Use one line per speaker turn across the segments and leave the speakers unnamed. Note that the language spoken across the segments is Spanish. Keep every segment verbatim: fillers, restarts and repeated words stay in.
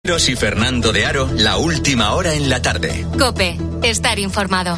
Ros y Fernando de Aro, la última hora en la tarde.
COPE, estar informado.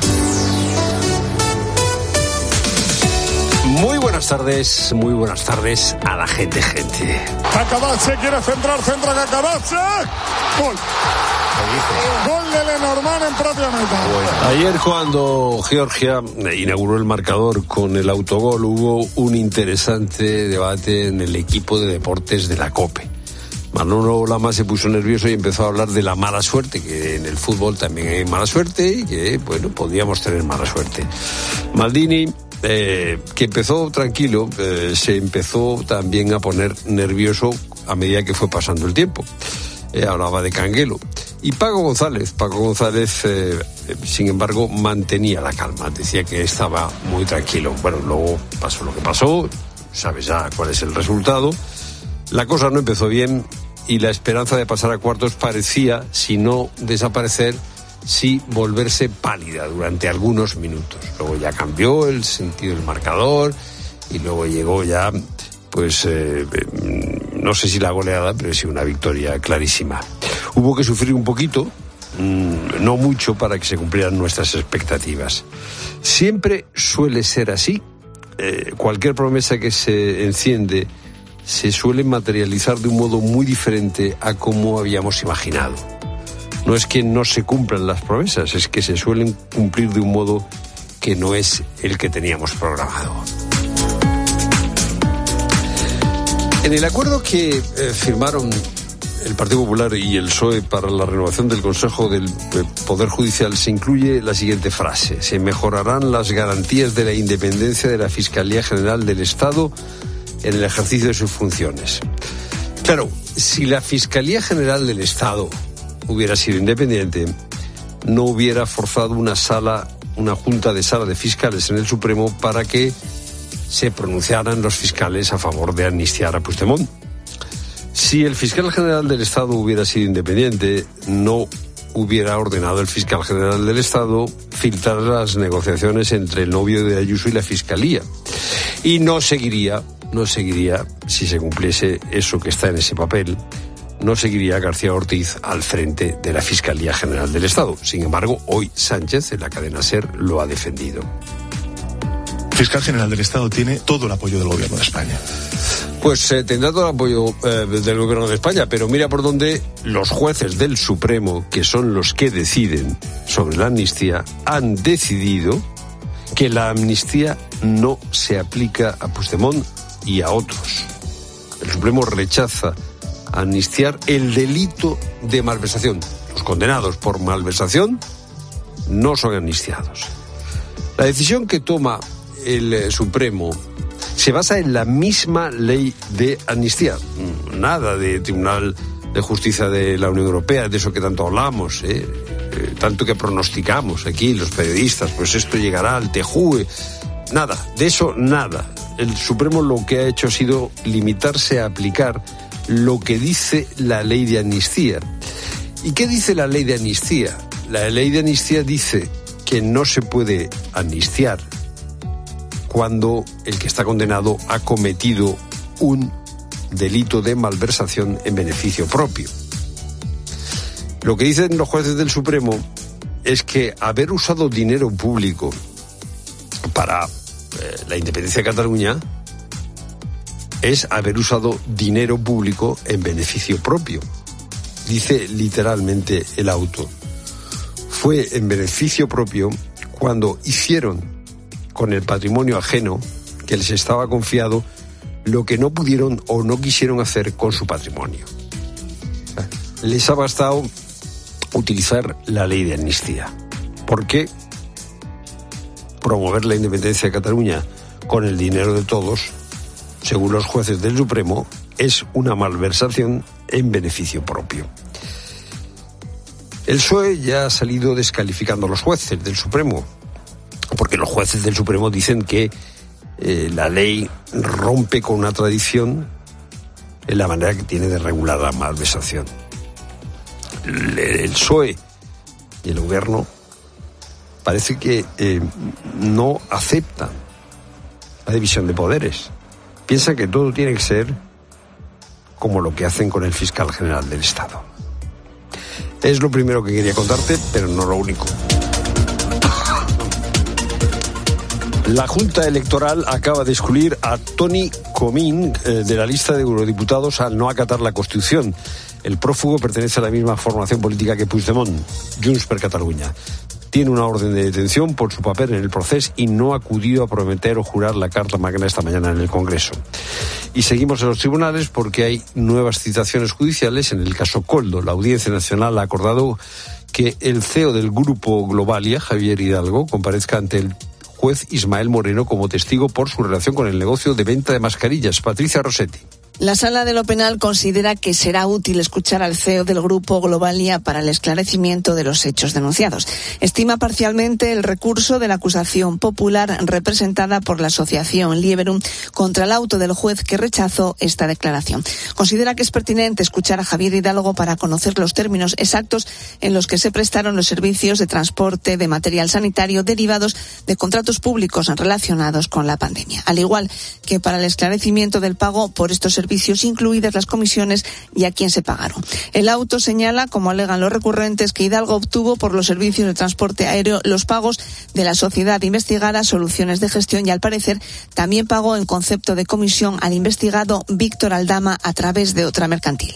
Muy buenas tardes, muy buenas tardes a la gente, gente.
Cacabache quiere centrar, centra Cacabache. Gol. Gol de Lenormand en propia meta.
Bueno, ayer cuando Georgia inauguró el marcador con el autogol, hubo un interesante debate en el equipo de deportes de la COPE. Manolo Lama se puso nervioso y empezó a hablar de la mala suerte, que en el fútbol también hay mala suerte y que, bueno, podríamos tener mala suerte. Maldini, eh, que empezó tranquilo, eh, se empezó también a poner nervioso a medida que fue pasando el tiempo. Eh, hablaba de Canguelo. Y Paco González, Paco González, eh, sin embargo, mantenía la calma, decía que estaba muy tranquilo. Bueno, luego pasó lo que pasó, sabes ya cuál es el resultado. La cosa no empezó bien y la esperanza de pasar a cuartos parecía, si no desaparecer, sí volverse pálida durante algunos minutos. Luego ya cambió el sentido del marcador y luego llegó ya, pues, eh, no sé si la goleada, pero sí una victoria clarísima. Hubo que sufrir un poquito, mmm, no mucho, para que se cumplieran nuestras expectativas. Siempre suele ser así. Eh, cualquier promesa que se enciende se suele materializar de un modo muy diferente a como habíamos imaginado. No es que no se cumplan las promesas, es que se suelen cumplir de un modo que no es el que teníamos programado. En el acuerdo que eh, firmaron el Partido Popular y el P S O E para la renovación del Consejo del Poder Judicial se incluye la siguiente frase: se mejorarán las garantías de la independencia de la Fiscalía General del Estado en el ejercicio de sus funciones. Claro, si la Fiscalía General del Estado hubiera sido independiente, no hubiera forzado una sala, una junta de sala de fiscales en el Supremo para que se pronunciaran los fiscales a favor de amnistiar a Puigdemont. Si el fiscal general del Estado hubiera sido independiente, no hubiera ordenado el fiscal general del Estado filtrar las negociaciones entre el novio de Ayuso y la Fiscalía. Y no seguiría No seguiría, si se cumpliese eso que está en ese papel, no seguiría García Ortiz al frente de la Fiscalía General del Estado. Sin embargo, hoy Sánchez, en la cadena SER, lo ha defendido.
El fiscal general del Estado tiene todo el apoyo del Gobierno de España.
Pues eh, tendrá todo el apoyo eh, del Gobierno de España, pero mira por dónde los jueces del Supremo, que son los que deciden sobre la amnistía, han decidido que la amnistía no se aplica a Puigdemont y a otros. El Supremo rechaza amnistiar el delito de malversación. Los condenados por malversación no son amnistiados. La decisión que toma el Supremo se basa en la misma ley de amnistía. Nada de Tribunal de Justicia de la Unión Europea, de eso que tanto hablamos, ¿eh? Eh, tanto que pronosticamos aquí los periodistas, pues esto llegará al TEJUE. Nada, de eso nada. El Supremo lo que ha hecho ha sido limitarse a aplicar lo que dice la ley de amnistía. ¿Y qué dice la ley de amnistía? La ley de amnistía dice que no se puede amnistiar cuando el que está condenado ha cometido un delito de malversación en beneficio propio. Lo que dicen los jueces del Supremo es que haber usado dinero público para eh, la independencia de Cataluña es haber usado dinero público en beneficio propio. Dice literalmente el auto. Fue en beneficio propio cuando hicieron con el patrimonio ajeno que les estaba confiado lo que no pudieron o no quisieron hacer con su patrimonio. Les ha bastado utilizar la ley de amnistía. ¿Por qué? Promover la independencia de Cataluña con el dinero de todos, según los jueces del Supremo, es una malversación en beneficio propio. El P S O E ya ha salido descalificando a los jueces del Supremo, porque los jueces del Supremo dicen que eh, la ley rompe con una tradición en la manera que tiene de regular la malversación. El, el P S O E y el Gobierno parece que eh, no aceptan la división de poderes. Piensan que todo tiene que ser como lo que hacen con el fiscal general del Estado. Es lo primero que quería contarte, pero no lo único. La Junta Electoral acaba de excluir a Toni Comín eh, de la lista de eurodiputados al no acatar la Constitución. El prófugo pertenece a la misma formación política que Puigdemont, Junts per Catalunya. Tiene una orden de detención por su papel en el proceso y no acudió a prometer o jurar la Carta Magna esta mañana en el Congreso. Y seguimos en los tribunales porque hay nuevas citaciones judiciales en el caso Koldo. La Audiencia Nacional ha acordado que el C E O del Grupo Globalia, Javier Hidalgo, comparezca ante el juez Ismael Moreno como testigo por su relación con el negocio de venta de mascarillas. Patricia Rossetti.
La Sala de lo Penal considera que será útil escuchar al C E O del Grupo Globalia para el esclarecimiento de los hechos denunciados. Estima parcialmente el recurso de la acusación popular representada por la asociación Lieberum contra el auto del juez que rechazó esta declaración. Considera que es pertinente escuchar a Javier Hidalgo para conocer los términos exactos en los que se prestaron los servicios de transporte de material sanitario derivados de contratos públicos relacionados con la pandemia. Al igual que para el esclarecimiento del pago por estos servicios servicios, incluidas las comisiones y a quién se pagaron. El auto señala, como alegan los recurrentes, que Hidalgo obtuvo por los servicios de transporte aéreo los pagos de la sociedad investigada Soluciones de Gestión y, al parecer, también pagó en concepto de comisión al investigado Víctor Aldama a través de otra mercantil.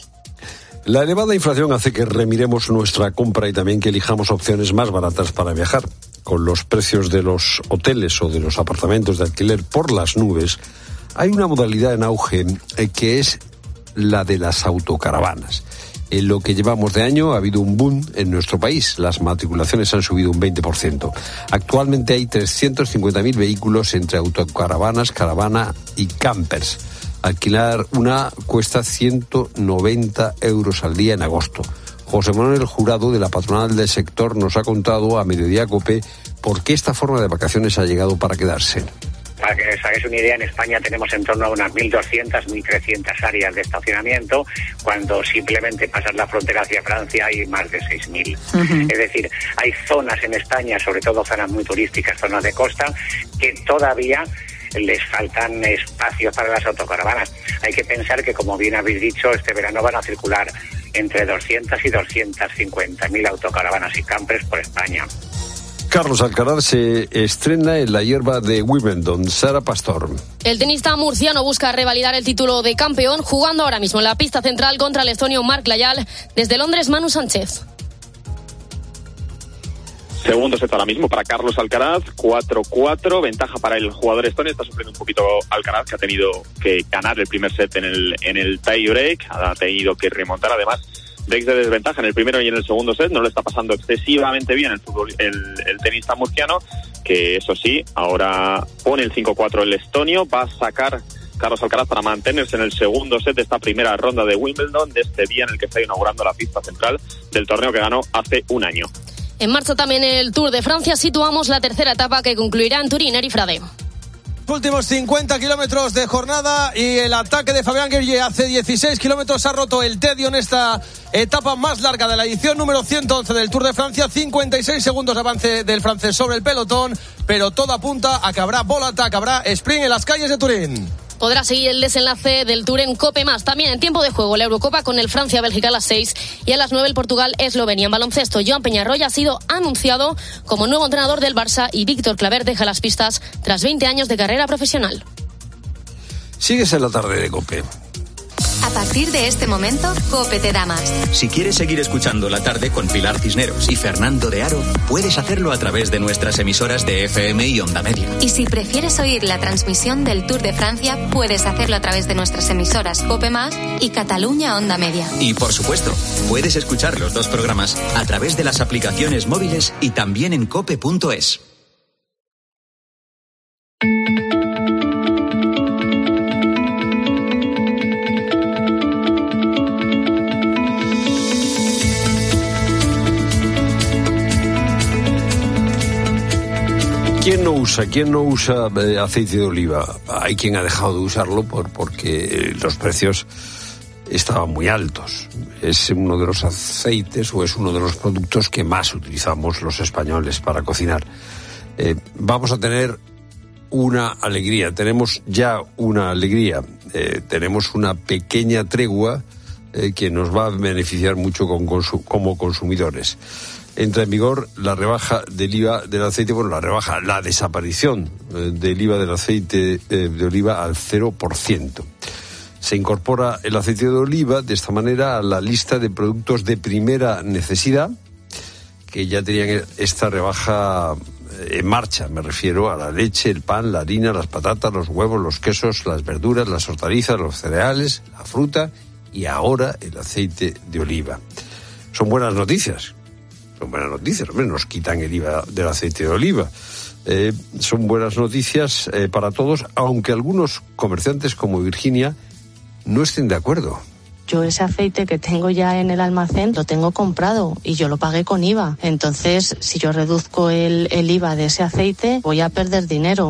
La elevada inflación hace que remiremos nuestra compra y también que elijamos opciones más baratas para viajar. Con los precios de los hoteles o de los apartamentos de alquiler por las nubes, hay una modalidad en auge eh, que es la de las autocaravanas. En lo que llevamos de año ha habido un boom en nuestro país. Las matriculaciones han subido un veinte por ciento. Actualmente hay trescientos cincuenta mil vehículos entre autocaravanas, caravana y campers. Alquilar una cuesta ciento noventa euros al día en agosto. José Manuel Jurado, de la patronal del sector, nos ha contado a Mediodía Cope por qué esta forma de vacaciones ha llegado para quedarse.
Para que os hagáis una idea, en España tenemos en torno a unas mil doscientas, mil trescientas áreas de estacionamiento, cuando simplemente pasas la frontera hacia Francia hay más de seis mil. Uh-huh. Es decir, hay zonas en España, sobre todo zonas muy turísticas, zonas de costa, que todavía les faltan espacios para las autocaravanas. Hay que pensar que, como bien habéis dicho, este verano van a circular entre doscientas y doscientas cincuenta mil autocaravanas y campers por España.
Carlos Alcaraz se estrena en la hierba de Wimbledon. Sara Pastor.
El tenista murciano busca revalidar el título de campeón, jugando ahora mismo en la pista central contra el estonio Marc Layal. Desde Londres, Manu Sánchez.
Segundo set ahora mismo para Carlos Alcaraz, cuatro cuatro, ventaja para el jugador estonio. Está sufriendo un poquito Alcaraz, que ha tenido que ganar el primer set en el, en el tie break, ha tenido que remontar además breaks de desventaja en el primero y en el segundo set. No le está pasando excesivamente bien el, fútbol, el, el tenista murciano, que eso sí, ahora pone el cinco cuatro el estonio. Va a sacar Carlos Alcaraz para mantenerse en el segundo set de esta primera ronda de Wimbledon, de este día en el que está inaugurando la pista central del torneo que ganó hace un año.
En marcha también el Tour de Francia. Situamos la tercera etapa que concluirá en Turín. Eri Frade.
Últimos cincuenta kilómetros de jornada y el ataque de Fabián Guerrier hace dieciséis kilómetros ha roto el tedio en esta etapa más larga de la edición número ciento once del Tour de Francia. cincuenta y seis segundos de avance del francés sobre el pelotón, pero todo apunta a que habrá volata, que habrá sprint en las calles de Turín.
Podrá seguir el desenlace del Tour en Cope Más. También en tiempo de juego la Eurocopa con el Francia-Bélgica a las seis y a las nueve el Portugal-Eslovenia. En baloncesto, Joan Peñarroya ha sido anunciado como nuevo entrenador del Barça y Víctor Claver deja las pistas tras veinte años de carrera profesional.
Sigues en la tarde de Cope.
A partir de este momento, Cope te da más.
Si quieres seguir escuchando La Tarde con Pilar Cisneros y Fernando de Aro, puedes hacerlo a través de nuestras emisoras de F M y Onda Media.
Y si prefieres oír la transmisión del Tour de Francia, puedes hacerlo a través de nuestras emisoras Cope Más y Cataluña Onda Media.
Y por supuesto, puedes escuchar los dos programas a través de las aplicaciones móviles y también en cope punto es.
¿Quién no usa? ¿Quién no usa eh, aceite de oliva? Hay quien ha dejado de usarlo por, porque eh, los precios estaban muy altos. Es uno de los aceites o es uno de los productos que más utilizamos los españoles para cocinar. Eh, vamos a tener una alegría, tenemos ya una alegría, eh, tenemos una pequeña tregua eh, que nos va a beneficiar mucho con consu- como consumidores. Entra en vigor la rebaja del I V A del aceite, bueno, la rebaja, la desaparición eh, del I V A del aceite eh, de oliva al cero por ciento. Se incorpora el aceite de oliva de esta manera a la lista de productos de primera necesidad que ya tenían esta rebaja en marcha. Me refiero a la leche, el pan, la harina, las patatas, los huevos, los quesos, las verduras, las hortalizas, los cereales, la fruta y ahora el aceite de oliva. Son buenas noticias. Son buenas noticias, hombre, nos quitan el I V A del aceite de oliva. Eh, son buenas noticias eh, para todos, aunque algunos comerciantes como Virginia no estén de acuerdo.
Yo ese aceite que tengo ya en el almacén lo tengo comprado y yo lo pagué con I V A. Entonces, si yo reduzco el, el I V A de ese aceite, voy a perder dinero.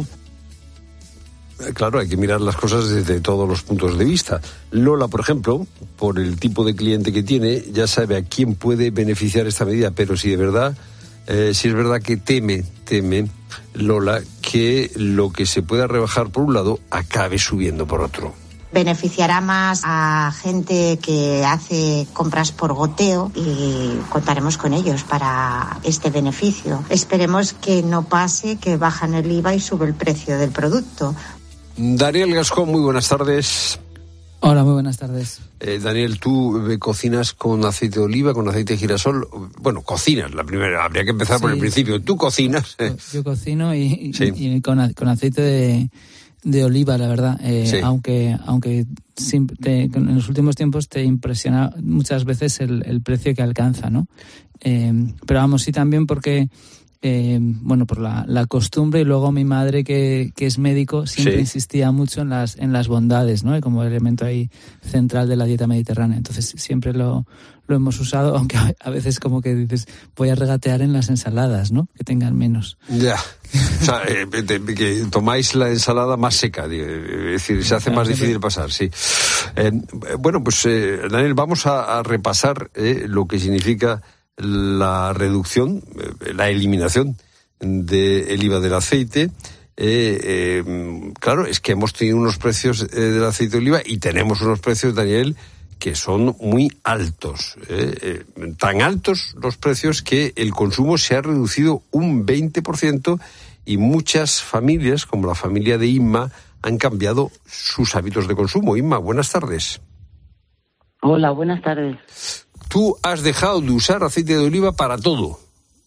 Claro, hay que mirar las cosas desde todos los puntos de vista. Lola, por ejemplo, por el tipo de cliente que tiene, ya sabe a quién puede beneficiar esta medida, pero si de verdad, eh, si es verdad que teme, teme, Lola, que lo que se pueda rebajar por un lado acabe subiendo por otro.
Beneficiará más a gente que hace compras por goteo y contaremos con ellos para este beneficio. Esperemos que no pase que bajan el I V A y sube el precio del producto.
Daniel Gascón, muy buenas tardes.
Hola, muy buenas tardes.
Eh, Daniel, ¿tú eh, cocinas con aceite de oliva, con aceite de girasol? Bueno, cocinas, la primera, habría que empezar sí, por el principio. ¿Tú cocinas?
Yo, yo cocino y, sí. y, y con, con aceite de... de oliva, la verdad, eh, sí. aunque aunque te, en los últimos tiempos te impresiona muchas veces el, el precio que alcanza, ¿no? Eh, pero vamos, sí también porque, eh, bueno, por la, la costumbre y luego mi madre que, que es médico siempre sí. insistía mucho en las en las bondades, ¿no? Como elemento ahí central de la dieta mediterránea. Entonces siempre lo lo hemos usado, aunque a veces como que dices, voy a regatear en las ensaladas, ¿no? Que tengan menos.
Ya, o sea, eh, que tomáis la ensalada más seca, es decir, se hace más difícil pasar, sí. Eh, bueno, pues eh, Daniel, vamos a, a repasar eh, lo que significa la reducción, eh, la eliminación del I V A del aceite. Eh, eh, claro, es que hemos tenido unos precios eh, del aceite de oliva y tenemos unos precios, Daniel, que son muy altos, eh, eh, tan altos los precios que el consumo se ha reducido un veinte por ciento y muchas familias, como la familia de Inma, han cambiado sus hábitos de consumo. Inma, buenas tardes.
Hola, buenas tardes.
¿Tú has dejado de usar aceite de oliva para todo?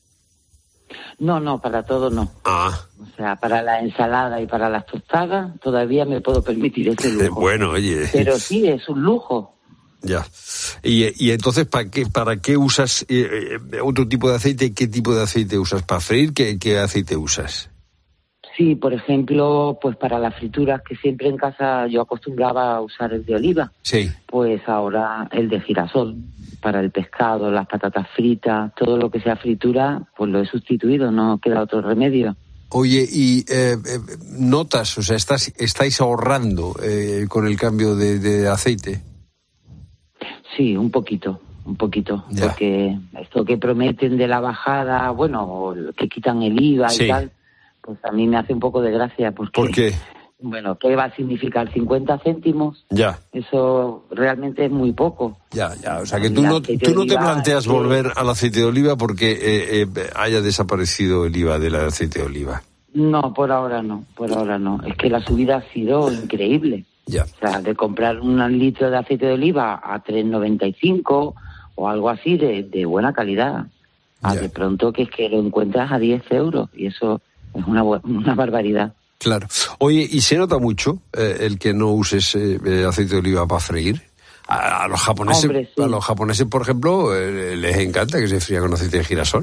No, no, para todo no.
Ah.
O sea, para la ensalada y para las tostadas todavía me puedo permitir ese lujo.
Bueno, oye.
Pero sí, es un lujo.
Ya. Y, y entonces, ¿para qué, para qué usas eh, otro tipo de aceite? ¿Qué tipo de aceite usas? ¿Para freír? ¿Qué, qué aceite usas?
Sí, por ejemplo, pues para las frituras, que siempre en casa yo acostumbraba a usar el de oliva.
Sí.
Pues ahora el de girasol. Para el pescado, las patatas fritas, todo lo que sea fritura, pues lo he sustituido, no queda otro remedio.
Oye, y eh, notas, o sea, estás, estáis ahorrando eh, con el cambio de, de aceite.
Sí, un poquito, un poquito,
ya.
Porque esto que prometen de la bajada, bueno, que quitan el I V A sí. y tal, pues a mí me hace un poco de gracia. Porque,
¿por qué?
Bueno, ¿qué va a significar? ¿cincuenta céntimos?
Ya.
Eso realmente es muy poco.
Ya, ya, o sea que tú no, tú no te planteas que... volver al aceite de oliva porque eh, eh, haya desaparecido el I V A del aceite de oliva.
No, por ahora no, por ahora no. Es que la subida ha sido increíble.
Ya.
O sea, de comprar un litro de aceite de oliva a tres noventa y cinco o algo así de, de buena calidad, a ya. de pronto que es que lo encuentras a diez euros y eso es una, una barbaridad.
Claro. Oye, ¿y se nota mucho eh, el que no uses eh, aceite de oliva para freír? A, a los japoneses, Hombre, sí. a los japoneses, por ejemplo, eh, les encanta que se fría con aceite de girasol.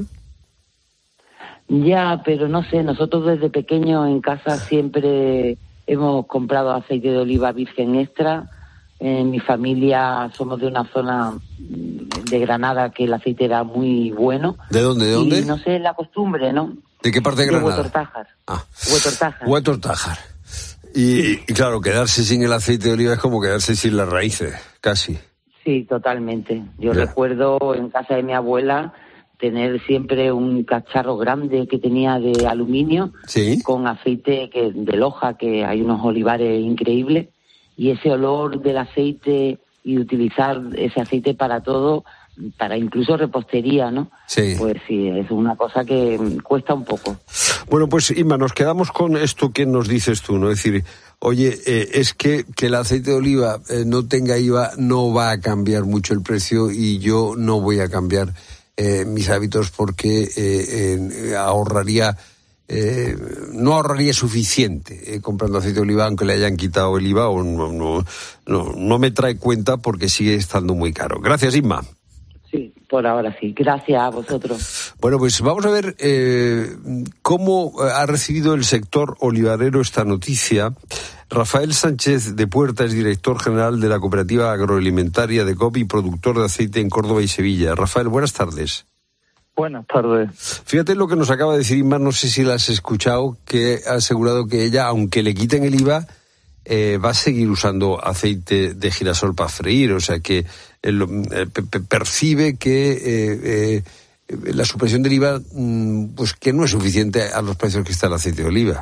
Ya, pero no sé, nosotros desde pequeños en casa siempre hemos comprado aceite de oliva virgen extra. En mi familia somos de una zona de Granada que el aceite era muy bueno.
¿De dónde? ¿De dónde?
Y no sé, la costumbre, ¿no?
¿De qué parte de Granada?
De Huetortájar.
Ah.
Huetortájar.
Huetortájar. Y, y claro, quedarse sin el aceite de oliva es como quedarse sin las raíces, casi.
Sí, totalmente. Yo
ya.
recuerdo en casa de mi abuela tener siempre un cacharro grande que tenía de aluminio,
¿sí?
Con aceite que de Loja, que hay unos olivares increíbles, y ese olor del aceite y utilizar ese aceite para todo, para incluso repostería, ¿no?
Sí.
Pues sí, es una cosa que cuesta un poco.
Bueno, pues Inma, nos quedamos con esto que nos dices tú, ¿no? Es decir, oye, eh, es que, que el aceite de oliva eh, no tenga I V A no va a cambiar mucho el precio y yo no voy a cambiar eh, mis hábitos porque eh, eh, ahorraría, eh, no ahorraría suficiente eh, comprando aceite de oliva aunque le hayan quitado el I V A o no, no, no, no me trae cuenta porque sigue estando muy caro. Gracias, Inma.
Sí, por ahora sí. Gracias a vosotros.
Bueno, pues vamos a ver eh, cómo ha recibido el sector olivarero esta noticia. Rafael Sánchez de Puerta es director general de la Cooperativa Agroalimentaria de C O P y productor de aceite en Córdoba y Sevilla. Rafael, buenas tardes.
Buenas tardes.
Fíjate lo que nos acaba de decir Inma, no sé si la has escuchado, que ha asegurado que ella, aunque le quiten el I V A, eh, va a seguir usando aceite de girasol para freír, o sea que él, eh, pe- percibe que eh, eh, la supresión del I V A mm, pues que no es suficiente a los precios que está el aceite de oliva.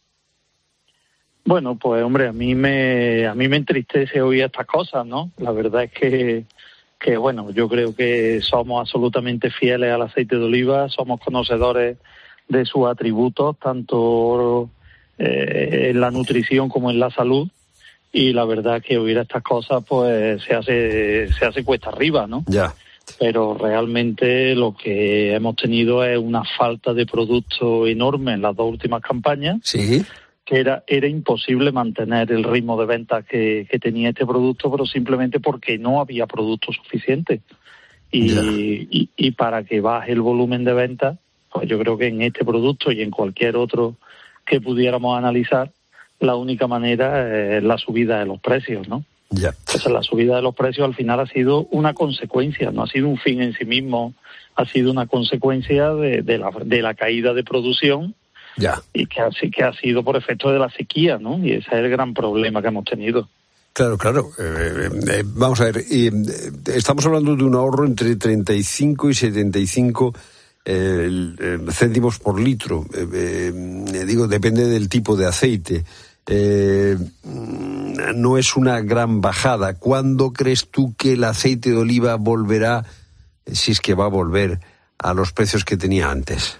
Bueno, pues hombre, a mí me a mí me entristece oír estas cosas, ¿no? La verdad es que que bueno, yo creo que somos absolutamente fieles al aceite de oliva, somos conocedores de sus atributos, tanto eh, en la nutrición como en la salud, y la verdad que oír estas cosas pues se hace se hace cuesta arriba, ¿no?
Ya.
Pero realmente lo que hemos tenido es una falta de producto enorme en las dos últimas campañas.
Sí.
Que era era imposible mantener el ritmo de ventas que, que tenía este producto, pero simplemente porque no había producto suficiente. Y, y, y para que baje el volumen de ventas, pues yo creo que en este producto y en cualquier otro que pudiéramos analizar, la única manera es la subida de los precios, ¿no?
Ya.
Entonces la subida de los precios al final ha sido una consecuencia, no ha sido un fin en sí mismo, ha sido una consecuencia de, de, la, de la caída de producción.
Ya.
Y que así que ha sido por efecto de la sequía, ¿no? Y ese es el gran problema que hemos tenido.
Claro, claro. Eh, eh, vamos a ver, eh, estamos hablando de un ahorro entre treinta y cinco y setenta y cinco eh, eh, céntimos por litro. Eh, eh, digo, depende del tipo de aceite. Eh, no es una gran bajada. ¿Cuándo crees tú que el aceite de oliva volverá, si es que va a volver, a los precios que tenía antes?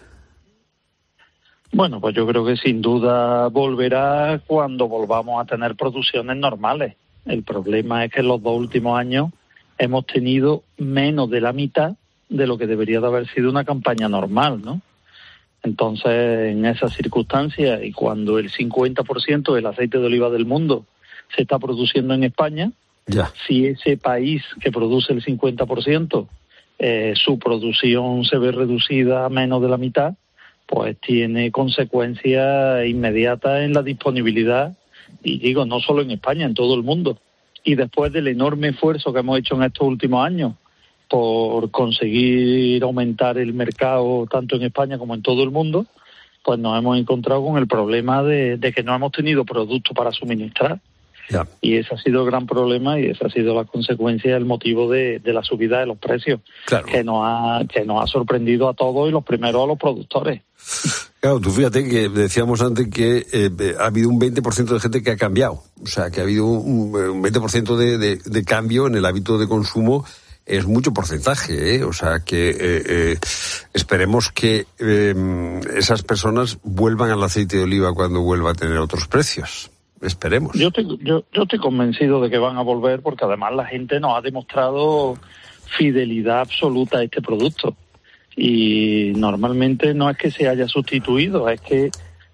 Bueno, pues yo creo que sin duda volverá cuando volvamos a tener producciones normales. El problema es que en los dos últimos años hemos tenido menos de la mitad de lo que debería de haber sido una campaña normal, ¿no? Entonces, en esas circunstancias y cuando el cincuenta por ciento del aceite de oliva del mundo se está produciendo en España,
ya.
Si ese país que produce el cincuenta por ciento, eh, su producción se ve reducida a menos de la mitad, pues tiene consecuencias inmediatas en la disponibilidad, y digo, no solo en España, en todo el mundo. Y después del enorme esfuerzo que hemos hecho en estos últimos años por conseguir aumentar el mercado tanto en España como en todo el mundo, pues nos hemos encontrado con el problema de, de que no hemos tenido producto para suministrar.
Ya.
Y ese ha sido el gran problema y esa ha sido la consecuencia, el motivo de, de la subida de los precios,
claro.
que nos ha que nos ha sorprendido a todos y los primeros a los productores.
Claro, tú fíjate que decíamos antes que eh, ha habido un veinte por ciento de gente que ha cambiado, o sea, que ha habido un, un veinte por ciento de, de, de cambio en el hábito de consumo. Es mucho porcentaje, ¿eh? O sea, que eh, eh, esperemos que eh, esas personas vuelvan al aceite de oliva cuando vuelva a tener otros precios. Esperemos.
Yo estoy, yo, yo estoy convencido de que van a volver porque además la gente nos ha demostrado fidelidad absoluta a este producto. Y normalmente no es que se haya sustituido, es que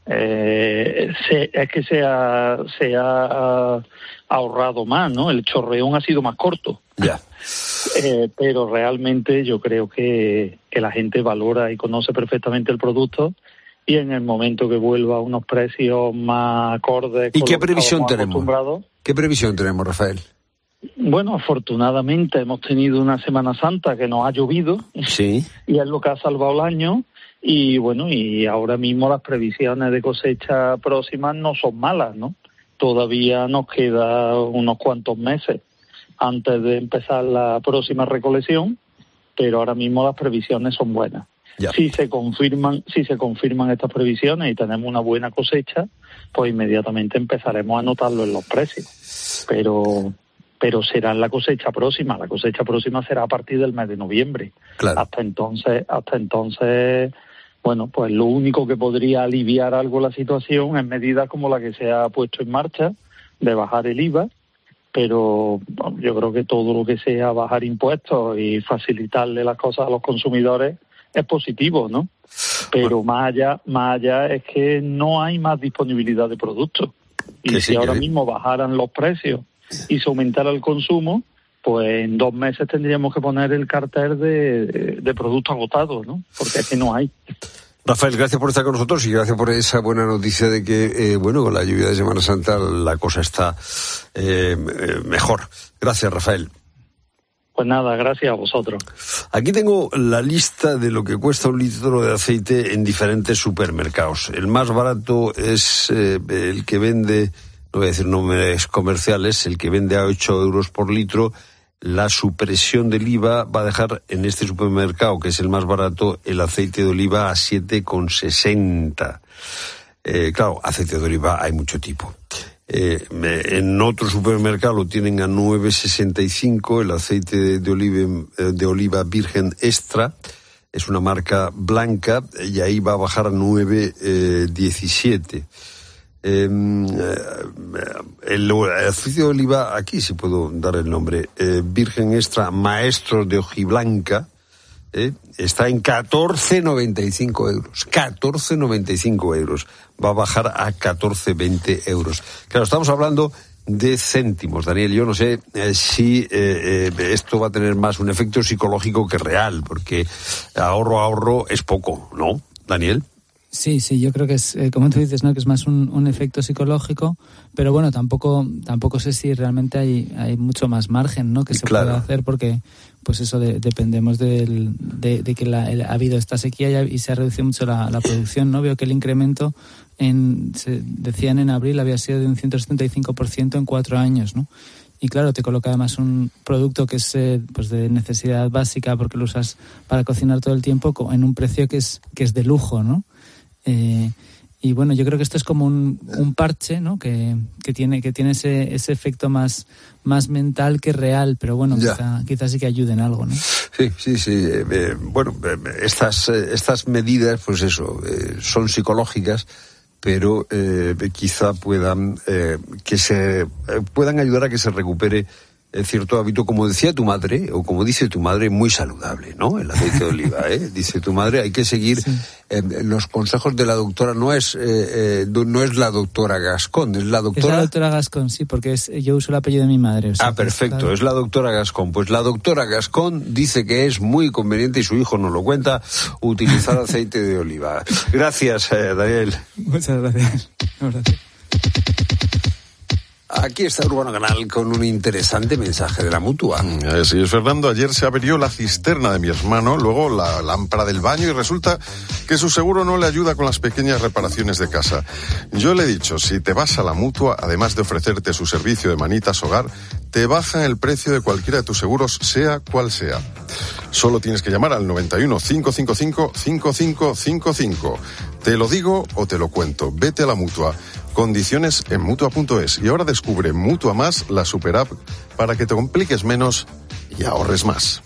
eh, se, es que se ha, se ha ahorrado más, ¿no? El chorreón ha sido más corto.
Ya.
Eh, pero realmente yo creo que, que la gente valora y conoce perfectamente el producto, y en el momento que vuelva a unos precios más acordes.
¿Y qué previsión tenemos? ¿Qué previsión tenemos, Rafael?
Bueno, afortunadamente hemos tenido una Semana Santa que nos ha llovido.
Sí.
Y es lo que ha salvado el año. Y bueno, y ahora mismo las previsiones de cosecha próximas no son malas, ¿no? Todavía nos queda unos cuantos meses antes de empezar la próxima recolección, pero ahora mismo las previsiones son buenas.
Ya.
Si se confirman, si se confirman estas previsiones y tenemos una buena cosecha, pues inmediatamente empezaremos a notarlo en los precios. Pero pero será en la cosecha próxima. La cosecha próxima será a partir del mes de noviembre.
Claro.
Hasta entonces, hasta entonces, bueno, pues lo único que podría aliviar algo la situación es medidas como la que se ha puesto en marcha de bajar el I V A, pero bueno, yo creo que todo lo que sea bajar impuestos y facilitarle las cosas a los consumidores es positivo, ¿no? Pero más allá, más allá es que no hay más disponibilidad de productos. Y si sí, ahora que... mismo bajaran los precios y se aumentara el consumo, pues en dos meses tendríamos que poner el cartel de, de productos agotados, ¿no? Porque es que no hay.
Rafael, gracias por estar con nosotros y gracias por esa buena noticia de que, eh, bueno, con la lluvia de Semana Santa la cosa está eh, mejor. Gracias, Rafael.
Pues nada, gracias a vosotros.
Aquí tengo la lista de lo que cuesta un litro de aceite en diferentes supermercados. El más barato es eh, el que vende, no voy a decir nombres comerciales, el que vende a ocho euros por litro. La supresión del I V A va a dejar en este supermercado, que es el más barato, el aceite de oliva a siete con sesenta. Eh, claro, aceite de oliva hay mucho tipo. Eh, en otro supermercado lo tienen a nueve sesenta y cinco, el aceite de, de, oliva, de oliva virgen extra, es una marca blanca, y ahí va a bajar a nueve diecisiete. Eh, el, el aceite de oliva, aquí sí puedo dar el nombre, eh, virgen extra maestro de hojiblanca, eh, está en catorce noventa y cinco euros. catorce noventa y cinco euros. Va a bajar a catorce veinte euros. Claro, estamos hablando de céntimos, Daniel. Yo no sé eh, si eh, eh, esto va a tener más un efecto psicológico que real, porque ahorro ahorro es poco, ¿no, Daniel?
Sí, sí, yo creo que es, eh, como tú dices, ¿no? Que es más un, un efecto psicológico, pero bueno, tampoco tampoco sé si realmente hay hay mucho más margen, ¿no? Que se claro. pueda hacer, porque pues eso de, dependemos del, de, de que la, el, ha habido esta sequía y, y se ha reducido mucho la, la producción, ¿no? Veo que el incremento, en se decían en abril, había sido de un ciento setenta y cinco por ciento en cuatro años, ¿no? Y claro, te coloca además un producto que es eh, pues de necesidad básica, porque lo usas para cocinar todo el tiempo, en un precio que es que es de lujo, ¿no? Eh, y bueno, yo creo que esto es como un, un parche, ¿no? Que, que tiene que tiene ese, ese efecto más más mental que real, pero bueno, quizá, quizá sí que ayude en algo, ¿no?
Sí, sí, sí. Eh, eh, bueno, eh, estas eh, estas medidas, pues eso, eh, son psicológicas, pero eh, quizá puedan eh, que se eh, puedan ayudar a que se recupere eh, cierto hábito, como decía tu madre, o como dice tu madre, muy saludable, ¿no? El aceite de oliva, ¿eh? Dice tu madre, hay que seguir sí. eh, los consejos de la doctora. No es eh, eh, no es la doctora Gascón, es la doctora...
Es la doctora Gascón, sí, porque es, yo uso el apellido de mi madre. O sea,
ah, perfecto, claro. Es la doctora Gascón. Pues la doctora Gascón dice que es muy conveniente, y su hijo nos lo cuenta, utilizar aceite de oliva. Gracias, eh, Daniel.
Muchas gracias. Gracias.
Aquí está Urbano Canal con un interesante mensaje de la Mutua.
Así es, Fernando. Ayer se averió la cisterna de mi hermano, luego la lámpara del baño, y resulta que su seguro no le ayuda con las pequeñas reparaciones de casa. Yo le he dicho, si te vas a la Mutua, además de ofrecerte su servicio de manitas hogar, te bajan el precio de cualquiera de tus seguros, sea cual sea. Solo tienes que llamar al noventa y uno, cinco cinco cinco, cinco cinco cinco cinco. Te lo digo o te lo cuento. Vete a la Mutua. Condiciones en Mutua punto es. Y ahora descubre Mutua Más, la super app, para que te compliques menos y ahorres más.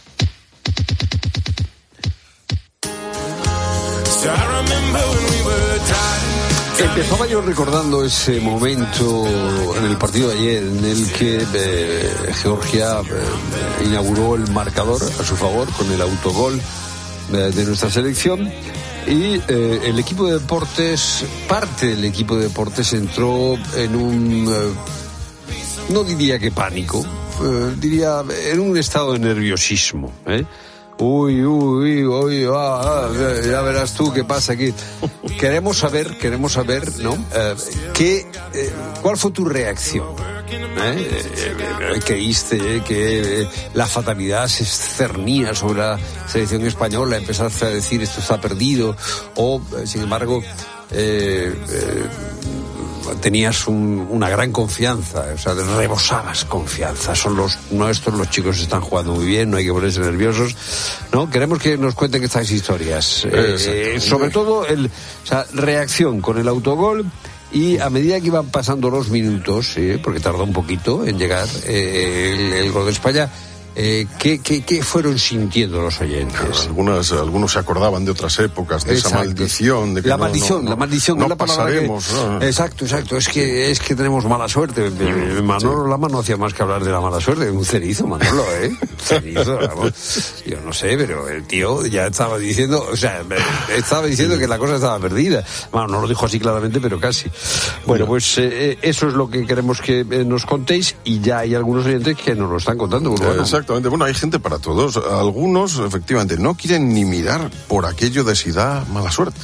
Empezaba yo recordando ese momento en el partido de ayer en el que eh, Georgia eh, inauguró el marcador a su favor con el autogol eh, de nuestra selección. Y eh, el equipo de deportes, parte del equipo de deportes entró en un, eh, no diría que pánico, eh, diría en un estado de nerviosismo, ¿eh? Uy, uy, uy, ah, ah, ya verás tú qué pasa aquí. Queremos saber, queremos saber, ¿no? Eh, ¿qué, eh, ¿Cuál fue tu reacción? ¿Eh? Eh, creíste que eh, la fatalidad se cernía sobre la selección española, empezaste a decir esto está perdido, o eh, sin embargo eh, eh, tenías un, una gran confianza, o sea, rebosabas confianza, son los nuestros, los chicos están jugando muy bien, no hay que ponerse nerviosos, ¿no? Queremos que nos cuenten estas historias, eh, eh, sobre todo el, o sea, reacción con el autogol. y a medida que iban pasando los minutos, eh, porque tardó un poquito en llegar eh, el, el gol de España, Eh, ¿qué, qué, ¿Qué fueron sintiendo los oyentes?
Claro, algunas, algunos se acordaban de otras épocas, de
exacto.
esa maldición. De que
la
no,
maldición,
no,
la maldición.
No,
no
no pasaremos.
Que...
No.
Exacto, exacto. Es que es que tenemos mala suerte. Manolo sí. Lama no hacía más que hablar de la mala suerte. Un cerizo, Manolo, ¿eh? Un cerizo, vamos. Yo no sé, pero el tío ya estaba diciendo, o sea, estaba diciendo que la cosa estaba perdida. Bueno, no lo dijo así claramente, pero casi. Bueno, pues eh, eso es lo que queremos que eh, nos contéis, y ya hay algunos oyentes que nos lo están contando.
Bueno. Exactamente. Bueno, hay gente para todos. Algunos, efectivamente, no quieren ni mirar por aquello de si da mala suerte.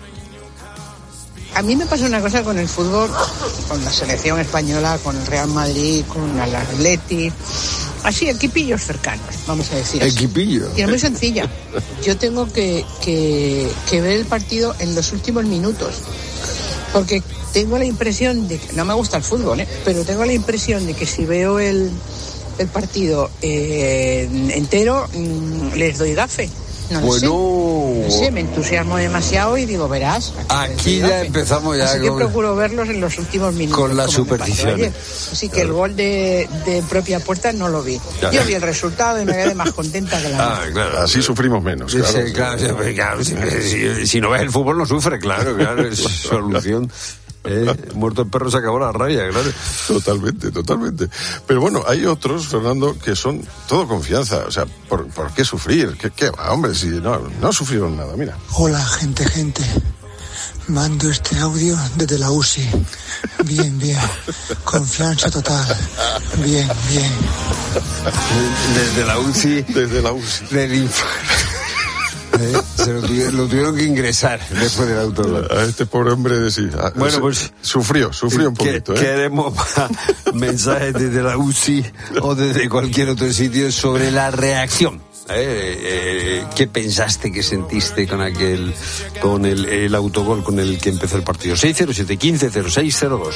A mí me pasa una cosa con el fútbol, con la selección española, con el Real Madrid, con el Atleti, así, equipillos cercanos, vamos a decir.
Equipillos.
Y es muy sencilla. Yo tengo que, que, que ver el partido en los últimos minutos, porque tengo la impresión de que, no me gusta el fútbol, ¿eh? pero tengo la impresión de que si veo el... el partido eh, entero, mmm, les doy gafe. No lo
bueno,
sé. No sé, me entusiasmo demasiado y digo, verás.
Aquí ya gafe. Empezamos ya.
Así que
con...
procuro verlos en los últimos minutos.
Con las supersticiones.
Así que claro. El gol de, de propia puerta no lo vi. Claro. Yo vi el resultado y me quedé más contenta que la.
Ah, claro, así sufrimos menos. Claro,
sí, claro, sí, claro si, si, si no ves el fútbol no sufre, claro, claro, es solución. Eh, muerto el perro se acabó la rabia, claro.
Totalmente, totalmente. Pero bueno, hay otros, Fernando, que son todo confianza. O sea, ¿por, por qué sufrir? ¿Qué, qué va, hombre? Si no, no sufrieron nada, mira.
Hola, gente, gente. Mando este audio desde la U C I. Bien, bien. Confianza total. Bien, bien.
Desde la U C I.
Desde la U C I.
Del infierno. ¿Eh? Se lo tuvieron, lo tuvieron que ingresar después del autogol.
A este pobre hombre, sí.
Bueno, pues
sufrió, sufrió un poquito.
Que,
¿eh?
Queremos mensajes desde la U C I o desde cualquier otro sitio sobre la reacción. Eh, eh, ¿Qué pensaste, qué sentiste con aquel, con el, el autogol con el que empezó el partido? seis cero siete, quince, cero seis cero dos.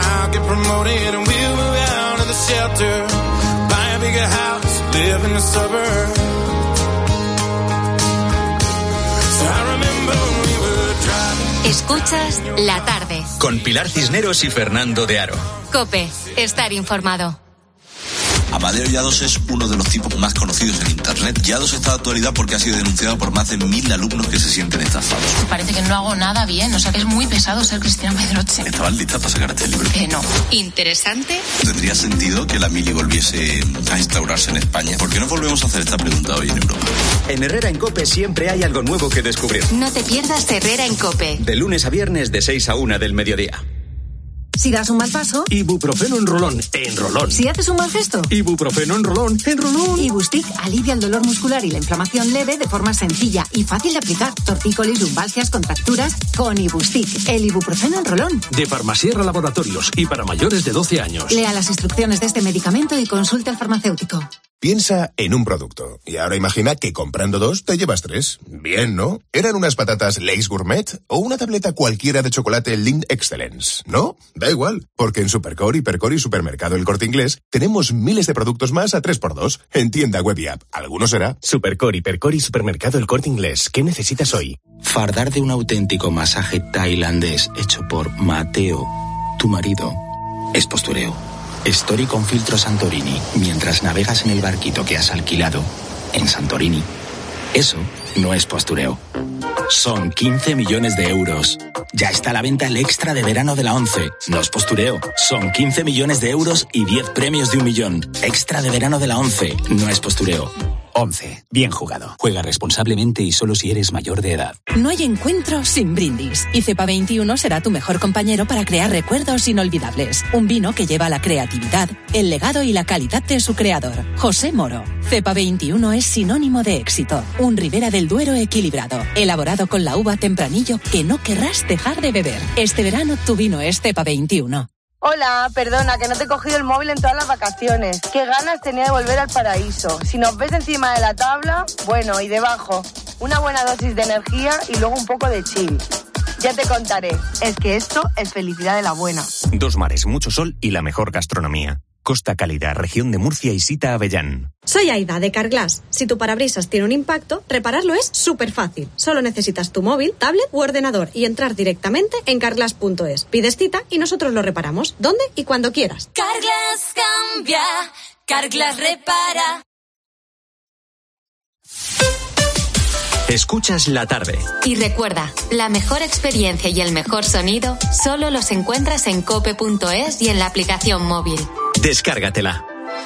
Escuchas La Tarde.
Con Pilar Cisneros y Fernando de Aro.
COPE, estar informado.
Amadeo Llados es uno de los tipos más conocidos en Internet. Llados está de actualidad porque ha sido denunciado por más de mil alumnos que se sienten estafados.
Parece que no hago nada bien, o sea que es muy pesado ser Cristina Pedroche.
¿Estabas lista para sacarte el libro?
Eh, no.
¿Interesante?
¿Tendría sentido que la mili volviese a instaurarse en España? ¿Por qué no volvemos a hacer esta pregunta hoy en Europa?
En Herrera en COPE siempre hay algo nuevo que descubrir.
No te pierdas Herrera en COPE.
De lunes a viernes de seis a una del mediodía.
Si das un mal paso,
ibuprofeno en rolón, en rolón.
Si haces un mal gesto,
ibuprofeno en rolón, en rolón.
Ibustic alivia el dolor muscular y la inflamación leve de forma sencilla y fácil de aplicar. Tortícolis, lumbalgias, contracturas, con Ibustic, el ibuprofeno en rolón.
De Farmasierra Laboratorios y para mayores de doce años.
Lea las instrucciones de este medicamento y consulte al farmacéutico.
Piensa en un producto y ahora imagina que comprando dos te llevas tres. Bien, ¿no? ¿Eran unas patatas Lay's Gourmet o una tableta cualquiera de chocolate Lind Excellence? ¿No? Da igual, porque en Supercore, Hipercore y Supermercado El Corte Inglés tenemos miles de productos más a tres por dos en tienda web y app. ¿Alguno será?
Supercore, Hipercore y Supermercado El Corte Inglés. ¿Qué necesitas hoy?
Fardar de un auténtico masaje tailandés hecho por Mateo, tu marido, es postureo. Story con filtro Santorini mientras navegas en el barquito que has alquilado en Santorini. Eso no es postureo. Son quince millones de euros. Ya está a la venta el extra de verano de la ONCE. No es postureo. Son quince millones de euros y diez premios de un millón. Extra de verano de la ONCE. No es postureo.
ONCE. Bien jugado. Juega responsablemente y solo si eres mayor de edad.
No hay encuentro sin Brindis. Y Cepa veintiuno será tu mejor compañero para crear recuerdos inolvidables. Un vino que lleva la creatividad, el legado y la calidad de su creador, José Moro. Cepa veintiuno es sinónimo de éxito. Un Ribera del Duero equilibrado, elaborado con la uva Tempranillo que no querrás dejar de beber. Este verano tu vino es Cepa veintiuno.
Hola, perdona, que no te he cogido el móvil en todas las vacaciones. Qué ganas tenía de volver al paraíso. Si nos ves encima de la tabla, bueno, y debajo, una buena dosis de energía y luego un poco de chill. Ya te contaré. Es que esto es felicidad de la buena.
Dos mares, mucho sol y la mejor gastronomía. Costa Cálida, región de Murcia y Sita Avellán.
Soy Aida, de Carglass. Si tu parabrisas tiene un impacto, repararlo es súper fácil. Solo necesitas tu móvil, tablet u ordenador y entrar directamente en carglass punto es. Pides cita y nosotros lo reparamos, donde y cuando quieras.
Carglass cambia, Carglass repara.
Escuchas la tarde.
Y recuerda, la mejor experiencia y el mejor sonido solo los encuentras en cope punto es y en la aplicación móvil.
Descárgatela.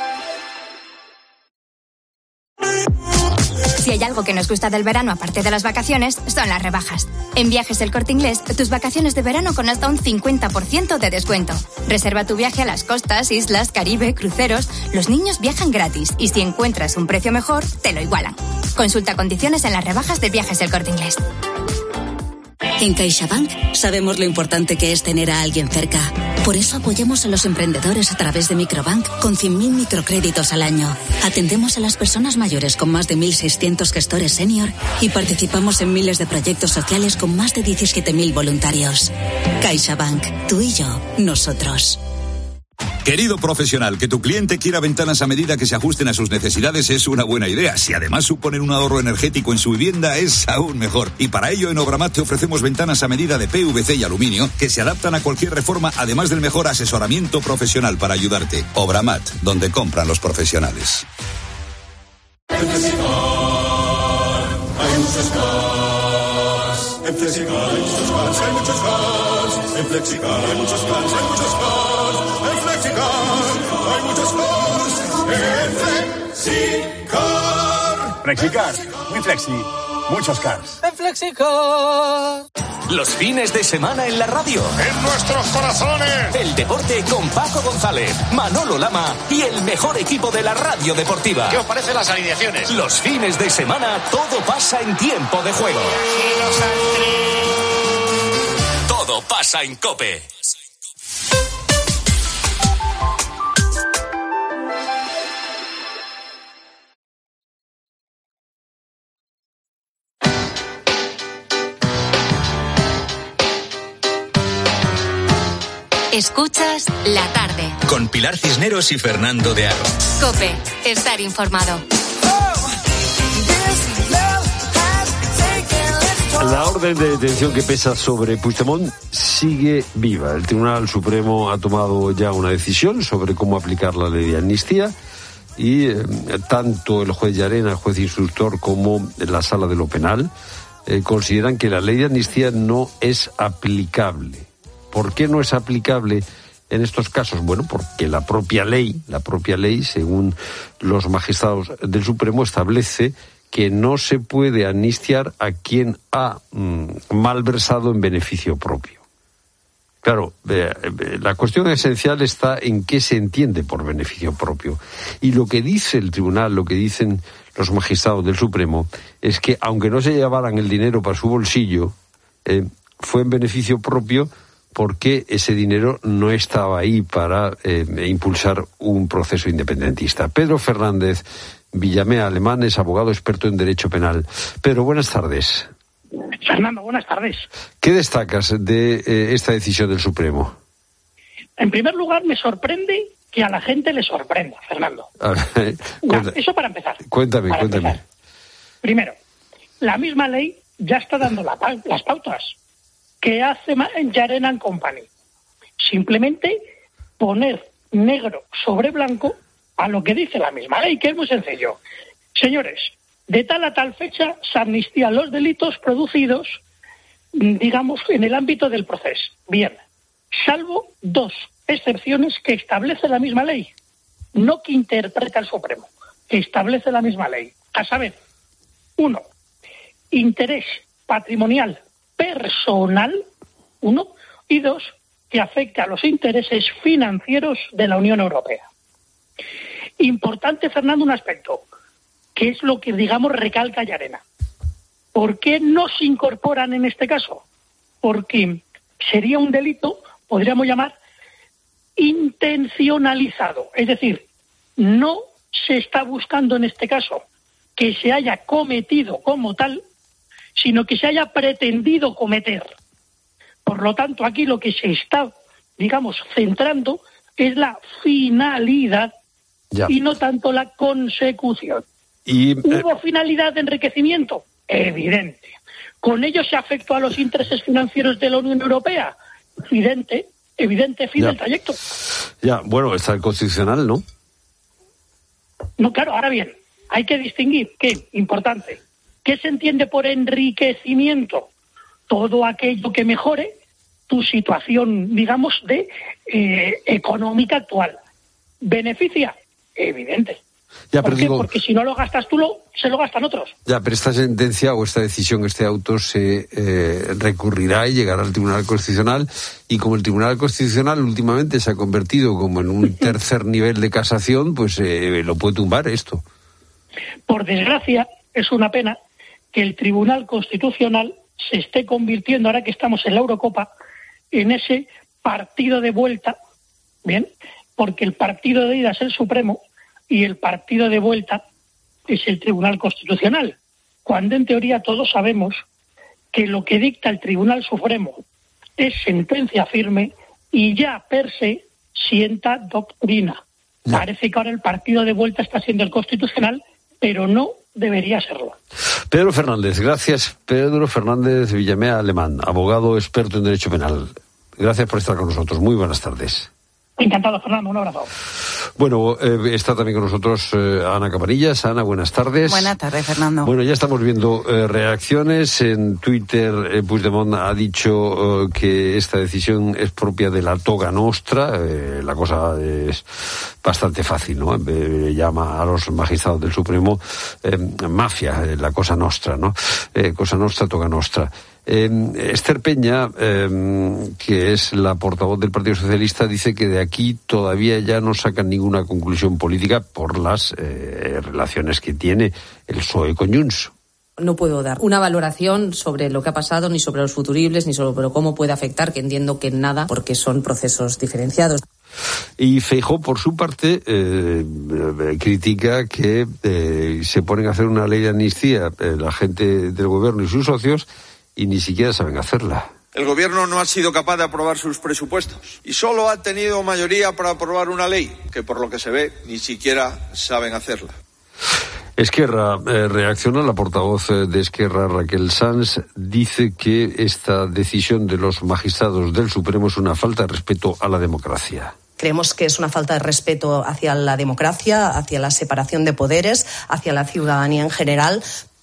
Si hay algo que nos gusta del verano aparte de las vacaciones, son las rebajas. En Viajes El Corte Inglés, tus vacaciones de verano con hasta un cincuenta por ciento de descuento. Reserva tu viaje a las costas, islas, Caribe, cruceros. Los niños viajan gratis y si encuentras un precio mejor, te lo igualan. Consulta condiciones en las rebajas de Viajes El Corte Inglés.
En CaixaBank sabemos lo importante que es tener a alguien cerca. Por eso apoyamos a los emprendedores a través de Microbank con cien mil microcréditos al año. Atendemos a las personas mayores con más de mil seiscientos gestores senior y participamos en miles de proyectos sociales con más de diecisiete mil voluntarios. CaixaBank, tú y yo, nosotros.
Querido profesional, que tu cliente quiera ventanas a medida que se ajusten a sus necesidades es una buena idea. Si además suponen un ahorro energético en su vivienda, es aún mejor. Y para ello, en Obramat te ofrecemos ventanas a medida de P V C y aluminio que se adaptan a cualquier reforma, además del mejor asesoramiento profesional para ayudarte. Obramat, donde compran los profesionales.
En Flexicar hay muchos cars. En Flexicar hay muchos cars, hay muchos cars. En Flexicar hay muchos cars, hay muchos cars. En Flexicar hay muchos cars. En Flexicar.
Flexicar, muy flexi, muchos cars.
En Flexicar.
Los fines de semana en la radio.
En nuestros corazones.
El deporte con Paco González, Manolo Lama y el mejor equipo de la radio deportiva.
¿Qué os parecen las alineaciones?
Los fines de semana todo pasa en tiempo de juego. Todo pasa en COPE.
Escuchas La Tarde.
Con Pilar Cisneros y Fernando de Aro.
COPE, estar informado.
La orden de detención que pesa sobre Puigdemont sigue viva. El Tribunal Supremo ha tomado ya una decisión sobre cómo aplicar la ley de amnistía y eh, tanto el juez Llarena, el juez instructor, como la Sala de lo Penal eh, consideran que la ley de amnistía no es aplicable. ¿Por qué no es aplicable en estos casos? Bueno, porque la propia ley, la propia ley, según los magistrados del Supremo, establece que no se puede amnistiar a quien ha mmm, malversado en beneficio propio. Claro, eh, la cuestión esencial está en qué se entiende por beneficio propio. Y lo que dice el tribunal, lo que dicen los magistrados del Supremo, es que aunque no se llevaran el dinero para su bolsillo, eh, fue en beneficio propio porque ese dinero no estaba ahí para eh, impulsar un proceso independentista. Pedro Fernández Villamea Alemán es abogado experto en Derecho Penal. Pedro, buenas tardes.
Fernando, buenas tardes.
¿Qué destacas de eh, esta decisión del Supremo?
En primer lugar, me sorprende que a la gente le sorprenda, Fernando.
Ver,
ya, eso para empezar.
Cuéntame,
para
cuéntame.
Empezar. Primero, la misma ley ya está dando la, las pautas que hace Llarena Company. Simplemente poner negro sobre blanco a lo que dice la misma ley, que es muy sencillo. Señores, de tal a tal fecha se amnistían los delitos producidos, digamos, en el ámbito del proceso. Bien, salvo dos excepciones que establece la misma ley, no que interpreta el Supremo, que establece la misma ley. A saber, uno, interés patrimonial personal, uno, y dos, que afecte a los intereses financieros de la Unión Europea. Importante, Fernando, un aspecto, que es lo que, digamos, recalca Llarena. ¿Por qué no se incorporan en este caso? Porque sería un delito, podríamos llamar, intencionalizado. Es decir, no se está buscando en este caso que se haya cometido como tal, sino que se haya pretendido cometer. Por lo tanto, aquí lo que se está, digamos, centrando es la finalidad
Ya.
y no tanto la consecución.
Y, eh...
¿Hubo finalidad de enriquecimiento? Evidente. ¿Con ello se afectó a los intereses financieros de la Unión Europea? Evidente, evidente fin
Ya.
del trayecto.
Ya, bueno, está el Constitucional, ¿no?
No, claro, ahora bien, hay que distinguir, ¿qué? Importante, ¿qué se entiende por enriquecimiento? Todo aquello que mejore tu situación, digamos, de eh, económica actual. ¿Beneficia? Evidente.
Ya,
¿Por
pero
qué?
digo,
Porque si no lo gastas tú, lo, se lo gastan otros.
ya, pero esta sentencia o esta decisión, este auto se eh, recurrirá y llegará al Tribunal Constitucional, y como el Tribunal Constitucional últimamente se ha convertido como en un tercer nivel de casación, pues eh, lo puede tumbar esto.
Por desgracia, es una pena que el Tribunal Constitucional se esté convirtiendo, ahora que estamos en la Eurocopa, en ese partido de vuelta, ¿bien? Porque el partido de ida es el Supremo y el partido de vuelta es el Tribunal Constitucional, cuando en teoría todos sabemos que lo que dicta el Tribunal Supremo es sentencia firme y ya per se sienta doctrina.
Ya.
Parece que ahora el partido de vuelta está siendo el Constitucional, pero no debería serlo.
Pedro Fernández, gracias. Pedro Fernández Villamea Alemán, abogado experto en Derecho Penal. Gracias por estar con nosotros. Muy buenas tardes.
Encantado, Fernando. Un abrazo.
Bueno, eh, está también con nosotros eh, Ana Cabanillas. Ana, buenas tardes.
Buenas tardes, Fernando.
Bueno, ya estamos viendo eh, reacciones. En Twitter, eh, Puigdemont ha dicho eh, que esta decisión es propia de la toga nostra. Eh, la cosa es bastante fácil, ¿no? Eh, llama a los magistrados del Supremo eh, mafia, eh, la cosa nostra, ¿no? Eh, cosa nostra, toga nostra. Eh, Esther Peña, eh, que es la portavoz del Partido Socialista, dice que de aquí todavía ya no sacan ninguna conclusión política por las eh, relaciones que tiene el P S O E con Junts.
No puedo dar una valoración sobre lo que ha pasado, ni sobre los futuribles, ni sobre cómo puede afectar, que entiendo que nada, porque son procesos diferenciados.
Y Feijóo, por su parte, eh, eh, critica que eh, se ponen a hacer una ley de amnistía eh, la gente del gobierno y sus socios, y ni siquiera saben hacerla.
El gobierno no ha sido capaz de aprobar sus presupuestos y solo ha tenido mayoría para aprobar una ley que, por lo que se ve, ni siquiera saben hacerla.
Esquerra eh, reacciona. La portavoz de Esquerra, Raquel Sanz, dice que esta decisión de los magistrados del Supremo es una falta de respeto a la democracia.
Creemos que es una falta de respeto hacia la democracia, hacia la separación de poderes, hacia la ciudadanía en general.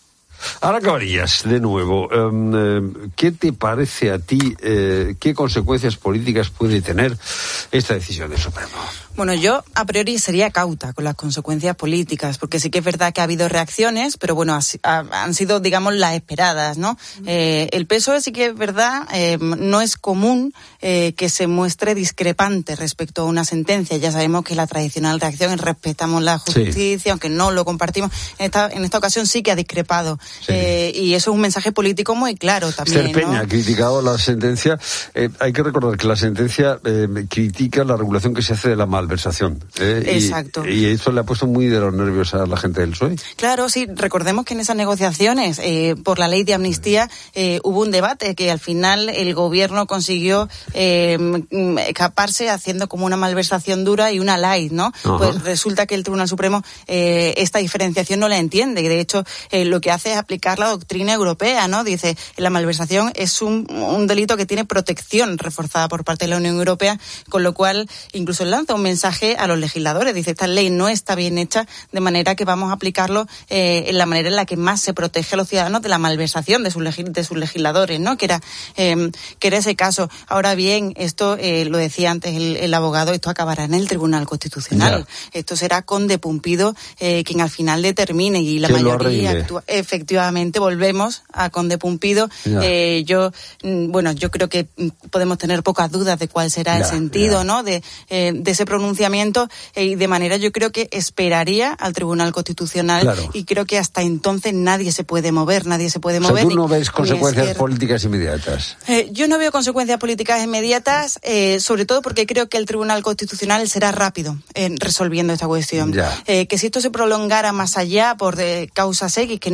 Ahora Cabanillas, de nuevo, eh, ¿qué te parece a ti, eh, qué consecuencias políticas puede tener esta decisión del Supremo?
Bueno, yo a priori sería cauta con las consecuencias políticas, porque sí que es verdad que ha habido reacciones, pero bueno, ha, ha, han sido, digamos, las esperadas, ¿no? Uh-huh. Eh, el P S O E sí que es verdad, eh, no es común eh, que se muestre discrepante respecto a una sentencia. Ya sabemos que la tradicional reacción es respetamos la justicia, sí, aunque no lo compartimos. En esta, en esta ocasión sí que ha discrepado. Sí. Eh, y eso es un mensaje político muy claro también,
Esther Peña, ¿no?, ha criticado la sentencia. Eh, hay que recordar que la sentencia eh, critica la regulación que se hace de la malversación. Eh,
Exacto.
Y, y eso le ha puesto muy de los nervios a la gente del P S O E.
Claro, sí. Recordemos que en esas negociaciones eh, por la ley de amnistía eh, hubo un debate que al final el gobierno consiguió eh, escaparse haciendo como una malversación dura y una light, ¿no? Ajá. Pues resulta que el Tribunal Supremo eh, esta diferenciación no la entiende y de hecho eh, lo que hace es aplicar la doctrina europea, ¿no? Dice, la malversación es un, un delito que tiene protección reforzada por parte de la Unión Europea, con lo cual incluso lanza un mensaje a los legisladores. Dice, esta ley no está bien hecha, de manera que vamos a aplicarlo eh, en la manera en la que más se protege a los ciudadanos de la malversación de sus, legis- de sus legisladores, ¿no? Que era, eh, que era ese caso. Ahora bien, esto, eh, lo decía antes el, el abogado, esto acabará en el Tribunal Constitucional. Yeah. Esto será Conde Pumpido eh, quien al final determine y la mayoría actúa. Efectivamente, volvemos a Conde Pumpido. Yeah. Eh, yo, bueno, yo creo que podemos tener pocas dudas de cuál será yeah, el sentido, yeah. ¿no? De, eh, de ese pronunciamiento y eh, de manera yo creo que esperaría al Tribunal Constitucional claro. y creo que hasta entonces nadie se puede mover, nadie se puede mover.
O sea, ¿tú no
ni,
ves consecuencias ser... políticas inmediatas?
Eh, yo no veo consecuencias políticas inmediatas, eh, sobre todo porque creo que el Tribunal Constitucional será rápido en resolviendo esta cuestión.
Yeah.
Eh, que si esto se prolongara más allá por de causas X, que no creo que suceda,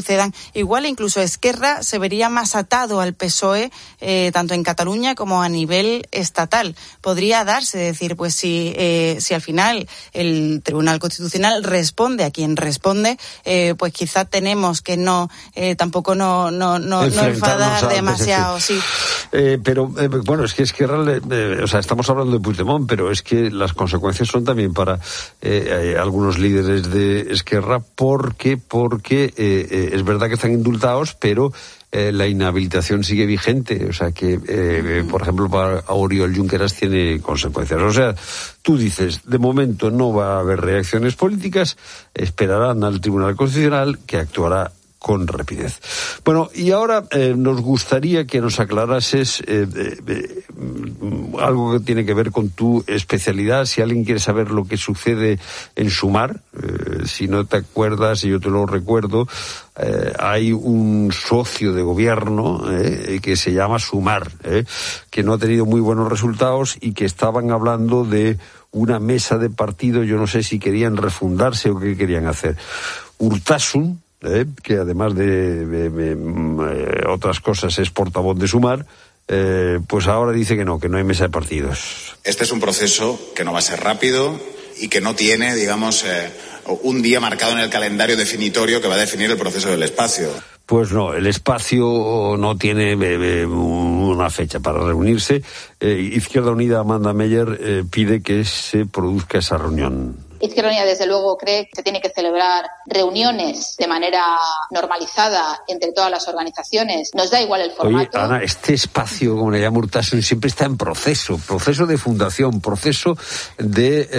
sucedan. Igual incluso Esquerra se vería más atado al P S O E, eh, tanto en Cataluña como a nivel estatal. Podría darse, decir, pues si, eh, si al final el Tribunal Constitucional responde a quien responde, eh, pues quizá tenemos que no, eh, tampoco no, no, no, no enfadar demasiado, sí.
Eh, pero, eh, bueno, es que Esquerra, eh, o sea, estamos hablando de Puigdemont, pero es que las consecuencias son también para eh, eh, algunos líderes de Esquerra, porque, porque eh, eh, es verdad que están indultados, pero Eh, la inhabilitación sigue vigente, o sea que, eh, por ejemplo, para Oriol Junqueras tiene consecuencias. O sea, tú dices, de momento no va a haber reacciones políticas, esperarán al Tribunal Constitucional, que actuará con rapidez. Bueno, y ahora eh, nos gustaría que nos aclarases eh, eh, eh, algo que tiene que ver con tu especialidad. Si alguien quiere saber lo que sucede en Sumar, eh, si no te acuerdas, y yo te lo recuerdo, eh, hay un socio de gobierno eh, que se llama Sumar, eh, que no ha tenido muy buenos resultados y que estaban hablando de una mesa de partido. Yo no sé si querían refundarse o qué querían hacer. Urtasun, Eh, que además de, de, de, de otras cosas es portavoz de Sumar, eh, pues ahora dice que no, que no hay mesa de partidos.
Este es un proceso que no va a ser rápido y que no tiene, digamos, eh, un día marcado en el calendario definitorio que va a definir el proceso del espacio.
Pues no, el espacio no tiene eh, una fecha para reunirse. Eh, Izquierda Unida, Amanda Meyer, eh, pide que se produzca esa reunión.
Izquierda Unida, desde luego, cree que se tiene que celebrar reuniones de manera normalizada entre todas las organizaciones. Nos da igual el formato.
Oye, Ana, este espacio, como le llama Urtasun, siempre está en proceso, proceso de fundación, proceso de eh,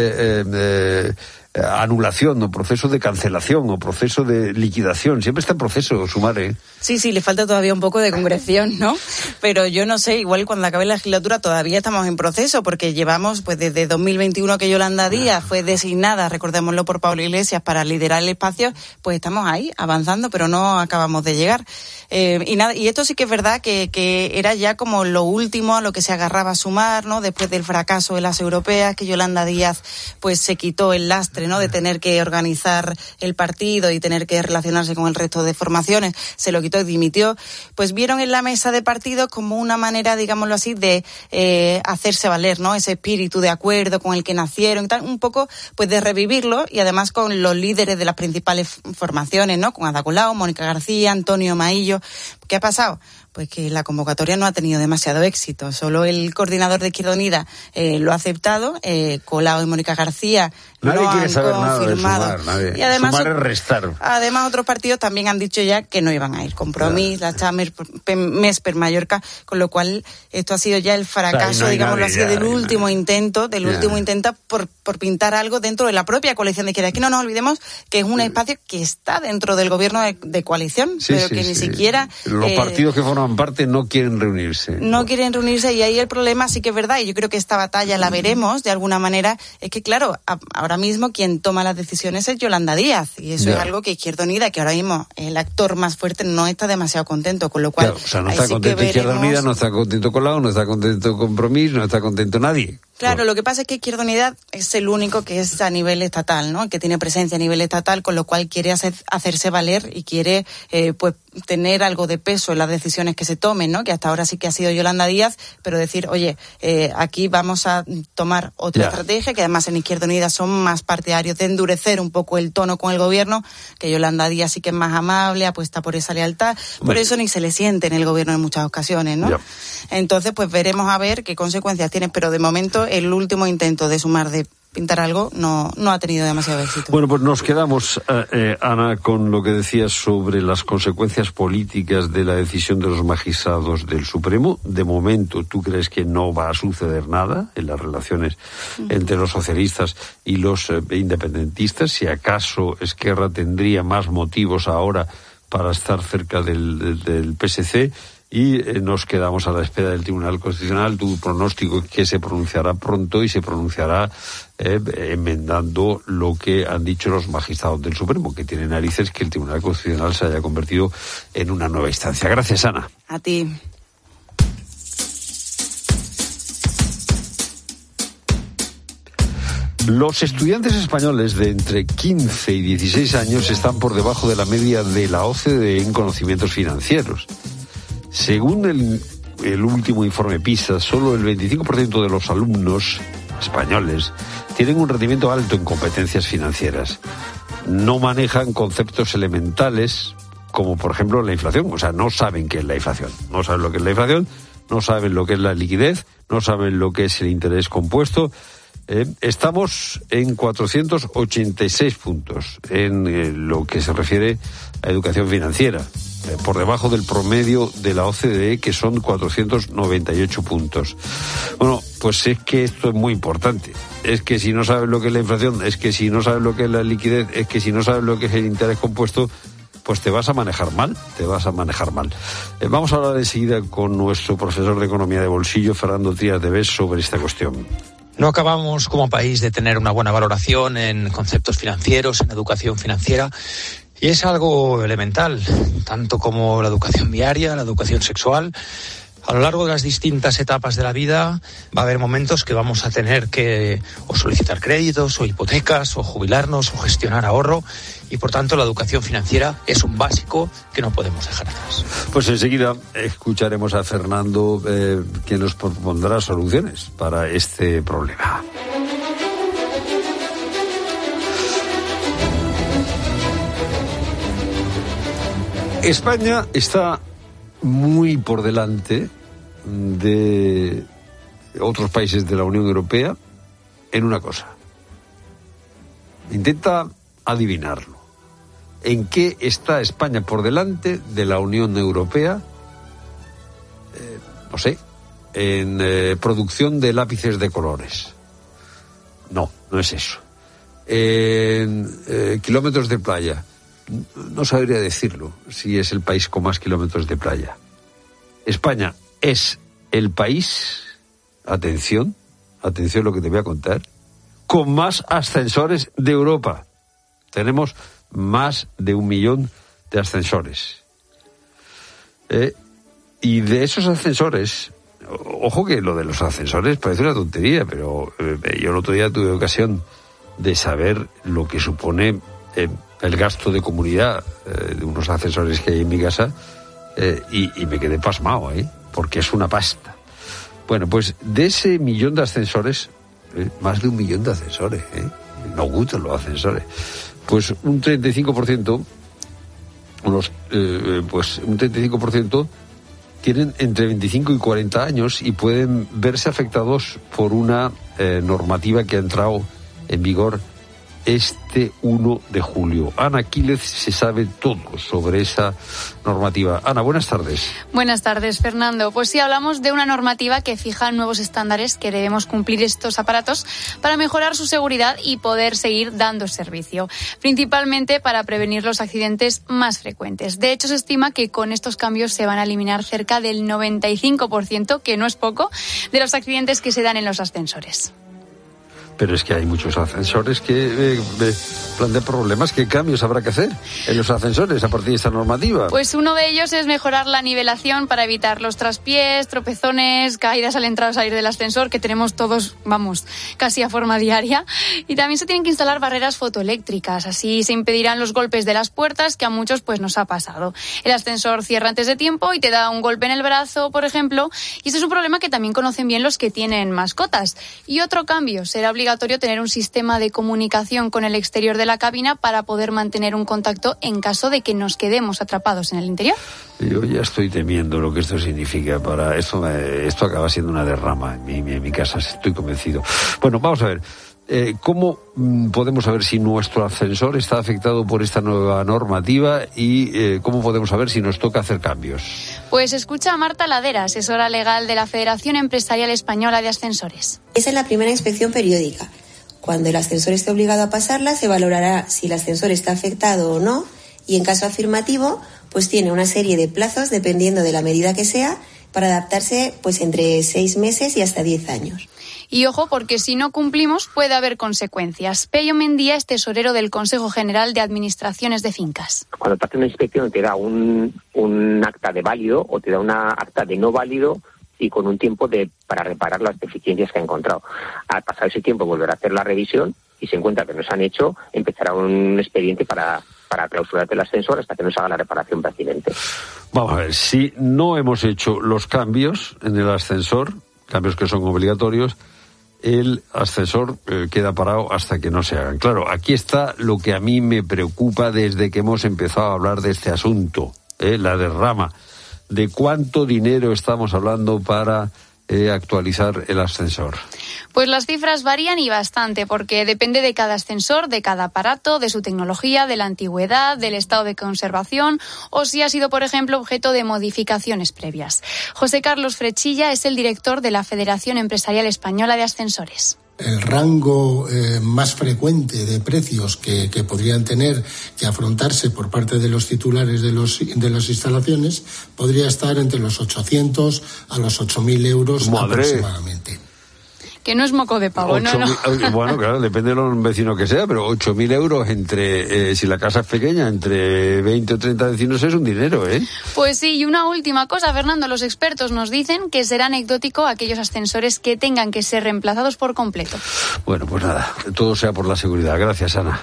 eh, eh, anulación, o proceso de cancelación, o proceso de liquidación. Siempre está en proceso, Sumar, ¿eh?
Sí, sí, le falta todavía un poco de concreción, ¿no? Pero yo no sé, igual cuando acabe la legislatura todavía estamos en proceso, porque llevamos pues desde dos mil veintiuno que Yolanda Díaz fue designada, recordémoslo, por Pablo Iglesias para liderar el espacio, pues estamos ahí avanzando, pero no acabamos de llegar. Eh, y nada, y esto sí que es verdad que, que era ya como lo último a lo que se agarraba Sumar, ¿no? Después del fracaso de las europeas, que Yolanda Díaz pues se quitó el lastre, ¿no? De tener que organizar el partido y tener que relacionarse con el resto de formaciones, se lo quitó y dimitió. Pues vieron en la mesa de partidos como una manera, digámoslo así, de eh, hacerse valer, ¿no? Ese espíritu de acuerdo con el que nacieron, tal, un poco pues de revivirlo, y además con los líderes de las principales formaciones, ¿no? Con Ada Colau, Mónica García, Antonio Maillo. ¿Qué ha pasado? Pues que la convocatoria no ha tenido demasiado éxito. Solo el coordinador de Izquierda Unida eh, lo ha aceptado. Eh, Colau y Mónica García
nadie
no
quiere
han
saber
confirmado.
Nada de Sumar, nadie.
Y además,
Sumar es restar.
Además, otros partidos también han dicho ya que no iban a ir. Compromís, la Chamer, Mesper, Mallorca, con lo cual esto ha sido ya el fracaso, o sea, no digámoslo así, ya, del último nadie. intento, del ya. último intento por, por pintar algo dentro de la propia coalición de izquierda. Aquí no nos olvidemos que es un espacio que está dentro del gobierno de, de coalición, sí, pero sí, que sí. ni siquiera...
Los eh, partidos que forman parte no quieren reunirse.
No quieren reunirse, y ahí el problema sí que es verdad, y yo creo que esta batalla la veremos de alguna manera, es que claro, a, ahora mismo quien toma las decisiones es Yolanda Díaz, y eso ya. es algo que Izquierda Unida, que ahora mismo es el actor más fuerte, no está demasiado contento, con lo cual...
Claro, o sea, no está sí contento Izquierda veremos... Unida, no está contento Colau, no está contento Compromís, no está contento nadie.
Claro,
no.
Lo que pasa es que Izquierda Unida es el único que es a nivel estatal, ¿no? Que tiene presencia a nivel estatal, con lo cual quiere hacer, hacerse valer y quiere, eh, pues, tener algo de peso en las decisiones que se tomen, ¿no? Que hasta ahora sí que ha sido Yolanda Díaz, pero decir, oye, eh, aquí vamos a tomar otra ya. estrategia, que además en Izquierda Unida son más partidarios de endurecer un poco el tono con el gobierno, que Yolanda Díaz sí que es más amable, apuesta por esa lealtad, por bueno. eso ni se le siente en el gobierno en muchas ocasiones, ¿no? Ya. Entonces, pues veremos a ver qué consecuencias tiene, pero de momento el último intento de Sumar de pintar algo no, no ha tenido demasiado éxito.
Bueno, pues nos quedamos, eh, eh, Ana, con lo que decías sobre las consecuencias políticas de la decisión de los magistrados del Supremo. De momento, ¿tú crees que no va a suceder nada en las relaciones uh-huh. entre los socialistas y los eh, independentistas? Si acaso Esquerra tendría más motivos ahora para estar cerca del, del, del P S C, y eh, nos quedamos a la espera del Tribunal Constitucional. Tu pronóstico es que se pronunciará pronto y se pronunciará eh, enmendando lo que han dicho los magistrados del Supremo, que tienen narices que el Tribunal Constitucional se haya convertido en una nueva instancia. Gracias, Ana.
A ti.
Los estudiantes españoles de entre quince y dieciséis años están por debajo de la media de la O C D E en conocimientos financieros. Según el, el último informe PISA, solo el veinticinco por ciento de los alumnos españoles tienen un rendimiento alto en competencias financieras. No manejan conceptos elementales como, por ejemplo, la inflación. O sea, no saben qué es la inflación. No saben lo que es la inflación, no saben lo que es la liquidez, no saben lo que es el interés compuesto. Eh, estamos en cuatrocientos ochenta y seis puntos en eh, lo que se refiere a educación financiera, eh, por debajo del promedio de la O C D E, que son cuatrocientos noventa y ocho puntos. Bueno, pues es que esto es muy importante. Es que si no sabes lo que es la inflación, es que si no sabes lo que es la liquidez, es que si no sabes lo que es el interés compuesto, pues te vas a manejar mal, te vas a manejar mal. Eh, vamos a hablar enseguida con nuestro profesor de Economía de Bolsillo, Fernando Trías de Bes, sobre esta cuestión.
No acabamos como país de tener una buena valoración en conceptos financieros, en educación financiera, y es algo elemental, tanto como la educación viaria, la educación sexual. A lo largo de las distintas etapas de la vida va a haber momentos que vamos a tener que o solicitar créditos o hipotecas o jubilarnos o gestionar ahorro, y por tanto la educación financiera es un básico que no podemos dejar atrás.
Pues enseguida escucharemos a Fernando, eh, quien nos propondrá soluciones para este problema. España está muy por delante de otros países de la Unión Europea en una cosa. Intenta adivinarlo. ¿En qué está España por delante de la Unión Europea? Eh, no sé, en eh, producción de lápices de colores. No, no es eso. En eh, kilómetros de playa. No sabría decirlo si es el país con más kilómetros de playa. España es el país, atención, atención lo que te voy a contar, con más ascensores de Europa. Tenemos más de un millón de ascensores. Eh, y de esos ascensores, ojo que lo de los ascensores parece una tontería, pero eh, yo el otro día tuve ocasión de saber lo que supone eh, el gasto de comunidad eh, de unos ascensores que hay en mi casa, eh, y, y me quedé pasmado, ¿eh? Porque es una pasta. Bueno, pues de ese millón de ascensores, eh, más de un millón de ascensores, ¿eh? Nos gustan los ascensores. Pues un treinta y cinco por ciento, unos, eh, pues un treinta y cinco por ciento tienen entre veinticinco y cuarenta años y pueden verse afectados por una eh, normativa que ha entrado en vigor este uno de julio. Ana Quílez se sabe todo sobre esa normativa. Ana, buenas tardes.
Buenas tardes, Fernando. Pues sí, hablamos de una normativa que fija nuevos estándares que debemos cumplir estos aparatos para mejorar su seguridad y poder seguir dando servicio, principalmente para prevenir los accidentes más frecuentes. De hecho, se estima que con estos cambios se van a eliminar cerca del noventa y cinco por ciento, que no es poco, de los accidentes que se dan en los ascensores.
Pero es que hay muchos ascensores que eh, eh, plantean problemas. ¿Qué cambios habrá que hacer en los ascensores a partir de esta normativa?
Pues uno de ellos es mejorar la nivelación para evitar los traspiés, tropezones, caídas al entrar o salir del ascensor, que tenemos todos, vamos, casi a forma diaria. Y también se tienen que instalar barreras fotoeléctricas. Así se impedirán los golpes de las puertas, que a muchos pues nos ha pasado. El ascensor cierra antes de tiempo y te da un golpe en el brazo, por ejemplo. Y este es un problema que también conocen bien los que tienen mascotas. Y otro cambio, será obligatorio obligatorio tener un sistema de comunicación con el exterior de la cabina para poder mantener un contacto en caso de que nos quedemos atrapados en el interior.
Yo ya estoy temiendo lo que esto significa para esto. Me, esto acaba siendo una derrama en mi, en mi casa, estoy convencido. Bueno, vamos a ver. Eh, ¿Cómo mm, podemos saber si nuestro ascensor está afectado por esta nueva normativa y eh, cómo podemos saber si nos toca hacer cambios?
Pues escucha a Marta Ladera, asesora legal de la Federación Empresarial Española de Ascensores.
Esa es la primera inspección periódica. Cuando el ascensor esté obligado a pasarla, se valorará si el ascensor está afectado o no, y en caso afirmativo, pues tiene una serie de plazos, dependiendo de la medida que sea, para adaptarse pues entre seis meses y hasta diez años.
Y ojo, porque si no cumplimos puede haber consecuencias. Pello Mendía es tesorero del Consejo General de Administraciones de Fincas.
Cuando te hace una inspección te da un, un acta de válido o te da una acta de no válido, y con un tiempo de para reparar las deficiencias que ha encontrado. Al pasar ese tiempo volverá a hacer la revisión y se encuentra que no se han hecho, empezará un expediente para, para clausurar el ascensor hasta que no se haga la reparación pertinente.
Vamos a ver, si no hemos hecho los cambios en el ascensor, cambios que son obligatorios, el ascensor eh, queda parado hasta que no se hagan. Claro, aquí está lo que a mí me preocupa desde que hemos empezado a hablar de este asunto, eh, la derrama. ¿De cuánto dinero estamos hablando para eh, actualizar el ascensor?
Pues las cifras varían y bastante, porque depende de cada ascensor, de cada aparato, de su tecnología, de la antigüedad, del estado de conservación o si ha sido, por ejemplo, objeto de modificaciones previas. José Carlos Frechilla es el director de la Federación Empresarial Española de Ascensores.
El rango eh, más frecuente de precios que, que podrían tener que afrontarse por parte de los titulares de, los, de las instalaciones podría estar entre los ochocientos a los ocho mil euros Madre. aproximadamente.
Que no es moco de pavo, ¿no?
no. Bueno, claro, depende de los vecinos que sea, pero ocho mil euros entre, eh, si la casa es pequeña, entre veinte o treinta vecinos es un dinero, ¿eh?
Pues sí, y una última cosa, Fernando, los expertos nos dicen que será anecdótico aquellos ascensores que tengan que ser reemplazados por completo.
Bueno, pues nada, todo sea por la seguridad. Gracias, Ana.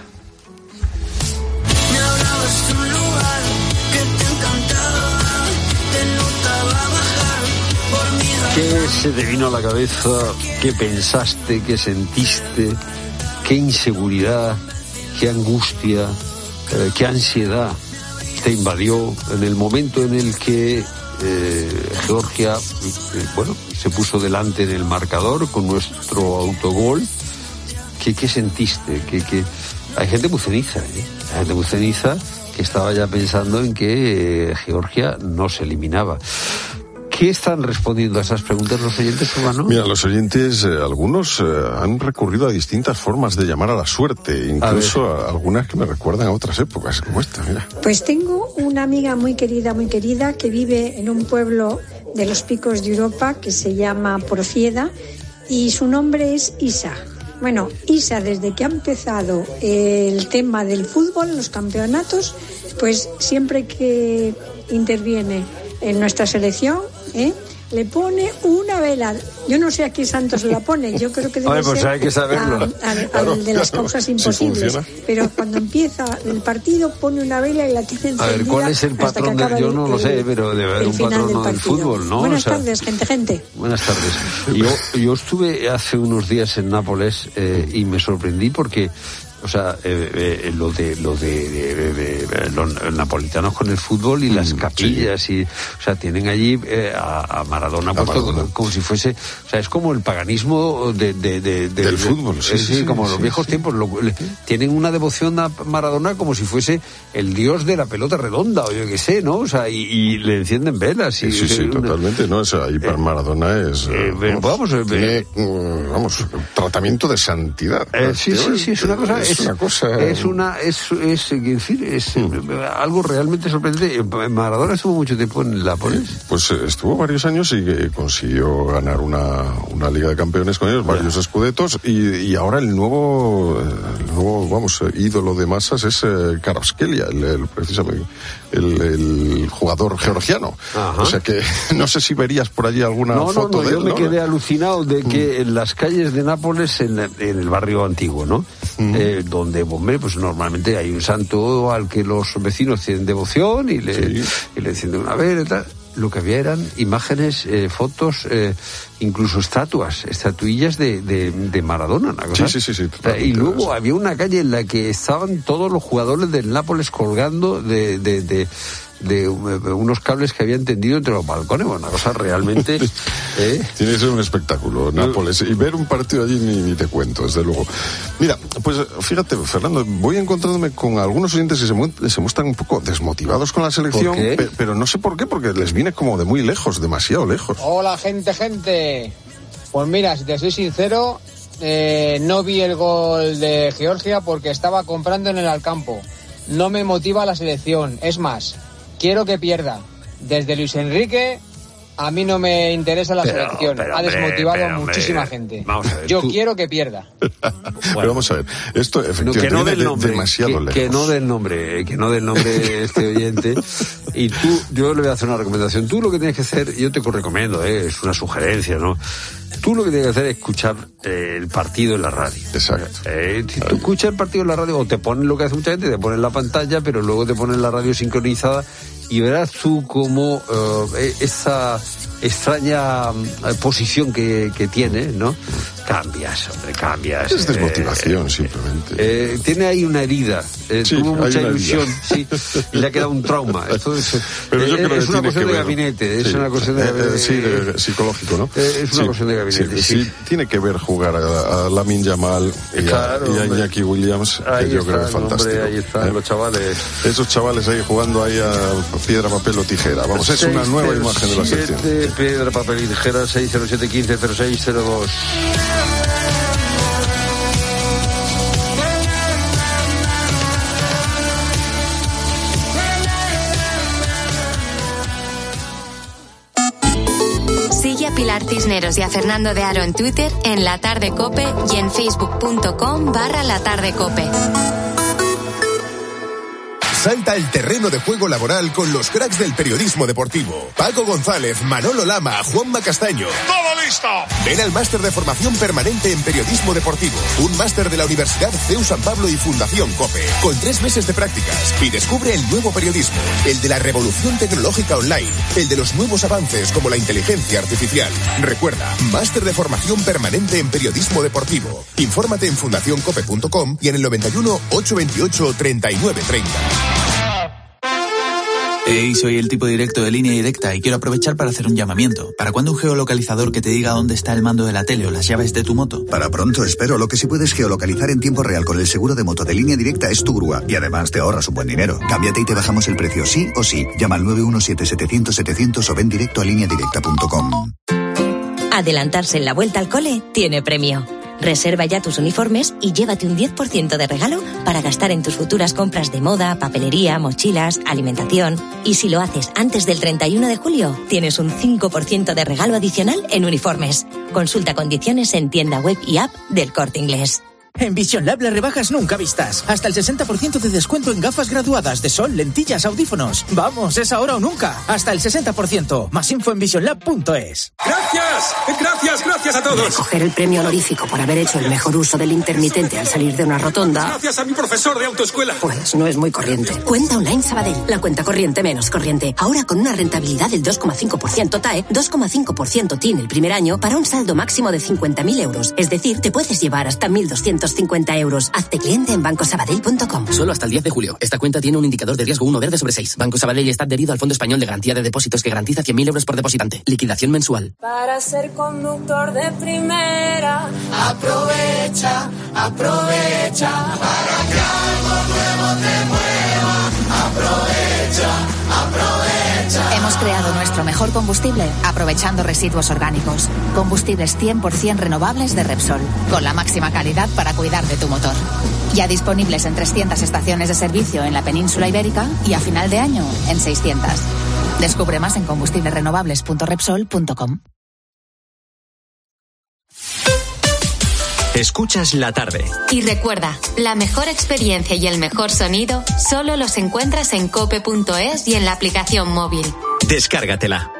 ¿Qué se te vino a la cabeza? ¿Qué pensaste? ¿Qué sentiste? ¿Qué inseguridad? ¿Qué angustia? Eh, ¿Qué ansiedad te invadió en el momento en el que eh, Georgia, eh, bueno, se puso delante en el marcador con nuestro autogol? ¿Qué, qué sentiste? ¿Qué, qué? Hay gente muy ceniza, ¿eh? Hay gente muy ceniza que estaba ya pensando en que eh, Georgia no se eliminaba. ¿Qué están respondiendo a esas preguntas los oyentes, Urbano?
Mira, los oyentes, eh, algunos eh, han recurrido a distintas formas de llamar a la suerte, incluso a, a algunas que me recuerdan a otras épocas, como esta, mira.
Pues tengo una amiga muy querida, muy querida, que vive en un pueblo de los Picos de Europa que se llama Porfieda y su nombre es Isa. Bueno, Isa, desde que ha empezado el tema del fútbol, los campeonatos, pues siempre que interviene en nuestra selección, ¿eh? le pone una vela. Yo no sé a qué santo se la pone, yo creo que debe
Ay, pues
ser
hay que saberlo.
A, a, a claro, el de las causas imposibles. Si pero cuando empieza el partido pone una vela y la tiene encendida.
A ver, ¿cuál es el patrón del...? Yo no el, lo sé, pero debe haber un patrón del, del fútbol, ¿no?
Buenas
o sea,
tardes, gente, gente.
Buenas tardes. Yo, yo estuve hace unos días en Nápoles eh, y me sorprendí porque... O sea, eh, eh, lo de lo de, de, de, de los napolitanos con el fútbol y mm, las capillas sí. y, o sea, tienen allí eh, a, a Maradona puesto Maradona. Como, como si fuese, o sea, es como el paganismo de, de, de, de
del de, fútbol, sí,
sí, sí, como sí, los sí, viejos sí. tiempos. Lo, le, tienen una devoción a Maradona como si fuese el dios de la pelota redonda o yo qué sé, ¿no? O sea, y, y le encienden velas. Y,
sí, sí, sí
una,
totalmente, ¿no? O sea, ahí para eh, Maradona es,
eh, vamos, vamos,
tiene,
eh,
vamos, tratamiento de santidad.
Eh, sí, sí, sí, es una cosa.
Es una cosa...
Es una, es, es, es decir, es mm. algo realmente sorprendente. Maradona estuvo mucho tiempo en Nápoles.
Pues estuvo varios años y eh, consiguió ganar una, una Liga de Campeones con ellos, varios yeah. escudetos, y, y ahora el nuevo, el nuevo, vamos, ídolo de masas es eh, Kvaratskhelia, el, el, precisamente el, el jugador georgiano. Ajá. O sea que no sé si verías por allí alguna
no,
foto
no, no,
de él.
Yo me
¿no?
quedé alucinado de que mm. en las calles de Nápoles, en, en el barrio antiguo, ¿no? Mm. Eh, donde, hombre, pues normalmente hay un santo al que los vecinos tienen devoción y le, sí. y le encienden una vela y tal. Lo que había eran imágenes, eh, fotos, eh, incluso estatuas, estatuillas de, de, de Maradona. Una cosa.
Sí, sí, sí, sí.
Y luego había una calle en la que estaban todos los jugadores del Nápoles colgando de... de, de de unos cables que habían tendido entre los balcones, bueno, una cosa realmente... ¿eh?
Tiene que ser un espectáculo, Nápoles, y ver un partido allí ni, ni te cuento, desde luego. Mira, pues fíjate, Fernando, voy encontrándome con algunos oyentes que se, mu- se muestran un poco desmotivados con la selección, pe- pero no sé por qué, porque les viene como de muy lejos, demasiado lejos.
Hola, gente, gente. Pues mira, si te soy sincero, eh, no vi el gol de Georgia porque estaba comprando en el Alcampo. No me motiva la selección, es más... Quiero que pierda, desde Luis Enrique A mí no me interesa la
Pero,
selección.
pero,
ha desmotivado
hombre,
a
pero,
muchísima
hombre.
gente.
Vamos a ver,
Yo
tú-
quiero que pierda.
Pero vamos a ver, esto efectivamente
que no
viene
del
de-
nombre,
demasiado
que,
lejos.
que no del nombre, que no del nombre este oyente. Y tú, yo le voy a hacer una recomendación. Tú lo que tienes que hacer, yo te recomiendo, ¿eh? Es una sugerencia, ¿no? Tú lo que tienes que hacer es escuchar eh, el partido en la radio.
Exacto.
Eh, si tú escuchas el partido en la radio, o te ponen lo que hace mucha gente, te ponen la pantalla, pero luego te ponen la radio sincronizada y verás tú cómo eh, esa extraña eh, posición que, que tiene, ¿no? Cambias, hombre, cambias.
Es desmotivación,
eh,
simplemente.
Eh, tiene ahí una herida, eh,
Sí,
tuvo
hay
mucha
una
ilusión,
herida.
sí, y le ha quedado un trauma. Esto es,
Pero yo
eh,
creo
es
que
una
tiene
cuestión
que
de
ver.
gabinete, es
Sí.
una cuestión de
Eh, eh,
gabinete.
sí, de- psicológico, ¿no?
Eh, es una
Sí,
cuestión de gabinete,
sí,
sí.
sí, tiene que ver jugar a, a Lamine Yamal y,
Claro,
a, y a
hombre.
Iñaki Williams,
Ahí
que yo
están,
creo que es fantástico.
hombre, ahí están
¿eh?
los chavales.
Esos chavales ahí jugando ahí a piedra, papel o tijera. Vamos, es una nueva imagen de la sección.
seis cero siete, piedra, papel y tijera, seis cero siete uno cinco cero seis cero dos.
Sigue a Pilar Cisneros y a Fernando de Aro en Twitter, en La Tarde Cope y en facebook.com barra La Tarde Cope.
Salta el terreno de juego laboral con los cracks del periodismo deportivo. Paco González, Manolo Lama, Juanma Castaño.
¡Todo listo!
Ven al máster de formación permanente en periodismo deportivo. Un máster de la Universidad C E U San Pablo y Fundación COPE. Con tres meses de prácticas. Y descubre el nuevo periodismo. El de la revolución tecnológica online. El de los nuevos avances como la inteligencia artificial. Recuerda, máster de formación permanente en periodismo deportivo. Infórmate en fundación cope punto com y en el noventa y uno, ochocientos veintiocho, treinta y nueve treinta.
Hey, soy el tipo directo de Línea Directa y quiero aprovechar para hacer un llamamiento. ¿Para cuándo un geolocalizador que te diga dónde está el mando de la tele o las llaves de tu moto?
Para pronto, espero. Lo que sí puedes geolocalizar en tiempo real con el seguro de moto de Línea Directa es tu grúa. Y además te ahorras un buen dinero. Cámbiate y te bajamos el precio sí o sí. Llama al nueve uno siete, setecientos, setecientos o ven directo a línea directa punto com.
Adelantarse en la vuelta al cole tiene premio. Reserva ya tus uniformes y llévate un diez por ciento de regalo para gastar en tus futuras compras de moda, papelería, mochilas, alimentación. Y si lo haces antes del treinta y uno de julio, tienes un cinco por ciento de regalo adicional en uniformes. Consulta condiciones en tienda web y app del Corte Inglés.
En Vision Lab las rebajas nunca vistas. Hasta el sesenta por ciento de descuento en gafas graduadas de sol, lentillas, audífonos. Vamos, es ahora o nunca. Hasta el sesenta por ciento. Más info en vision lab punto es.
¡Gracias! ¡Gracias, gracias a todos!
Recoger el premio honorífico por haber hecho el mejor uso del intermitente al salir de una rotonda.
Gracias a mi profesor de autoescuela.
Pues no es muy corriente. Cuenta online Sabadell. La cuenta corriente menos corriente. Ahora con una rentabilidad del dos coma cinco por ciento T A E, dos coma cinco por ciento T I N el primer año para un saldo máximo de cincuenta mil euros. Es decir, te puedes llevar hasta mil doscientos cincuenta euros. Hazte cliente en banco sabadell punto com.
Solo hasta el diez de julio. Esta cuenta tiene un indicador de riesgo uno verde sobre seis. Banco Sabadell está adherido al Fondo Español de Garantía de Depósitos que garantiza cien mil euros por depositante. Liquidación mensual.
Para ser conductor de primera, aprovecha, aprovecha, para que algo nuevo te mueva, aprovecha, aprovecha.
Hemos creado nuestro mejor combustible aprovechando residuos orgánicos. Combustibles cien por ciento renovables de Repsol, con la máxima calidad para cuidar de tu motor. Ya disponibles en trescientas estaciones de servicio en la península ibérica y a final de año en seiscientas. Descubre más en combustibles renovables punto repsol punto com.
Escuchas La Tarde.
Y recuerda, la mejor experiencia y el mejor sonido solo los encuentras en cope punto es y en la aplicación móvil.
Descárgatela.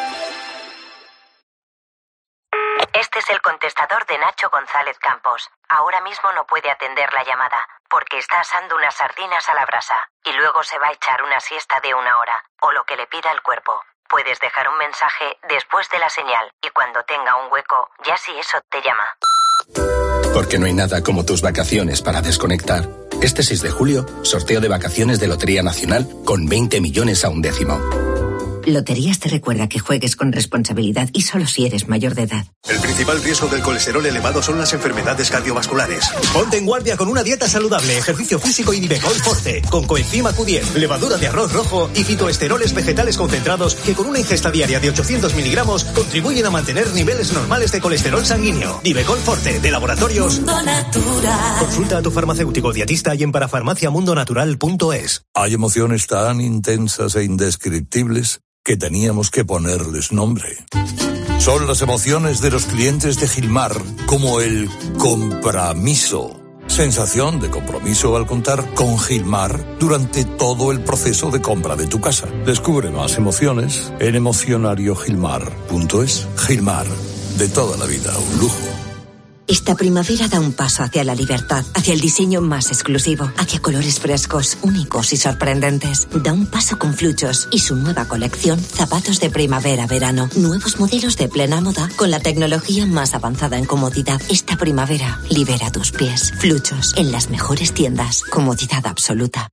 Este es el contestador de Nacho González Campos. Ahora mismo no puede atender la llamada, porque está asando unas sardinas a la brasa, y luego se va a echar una siesta de una hora, o lo que le pida el cuerpo. Puedes dejar un mensaje después de la señal, y cuando tenga un hueco, ya si eso te llama.
Porque no hay nada como tus vacaciones para desconectar. Este seis de julio, sorteo de vacaciones de Lotería Nacional con veinte millones a un décimo.
Loterías te recuerda que juegues con responsabilidad y solo si eres mayor de edad.
El principal riesgo del colesterol elevado son las enfermedades cardiovasculares. Ponte en guardia con una dieta saludable, ejercicio físico y Nivecol Forte, con coenzima Q diez, levadura de arroz rojo y fitoesteroles vegetales concentrados que con una ingesta diaria de ochocientos miligramos contribuyen a mantener niveles normales de colesterol sanguíneo. Nivecol Forte, de Laboratorios
Mundo Natural.
Consulta a tu farmacéutico dietista y en parafarmacia mundo natural punto es.
Hay emociones tan intensas e indescriptibles
que teníamos que ponerles nombre. Son las emociones de los clientes de Gilmar, como el compromiso. Sensación de compromiso al contar con Gilmar durante todo el proceso de compra de tu casa. Descubre más emociones en emocionario gilmar punto es. Gilmar, de toda la vida, un lujo.
Esta primavera da un paso hacia la libertad, hacia el diseño más exclusivo, hacia colores frescos, únicos y sorprendentes. Da un paso con Fluchos y su nueva colección Zapatos de Primavera-Verano. Nuevos modelos de plena moda con la tecnología más avanzada en comodidad. Esta primavera, libera tus pies. Fluchos, en las mejores tiendas. Comodidad absoluta.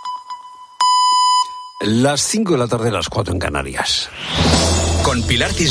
Las cinco de la tarde, las cuatro en Canarias.
Con Pilar Cis-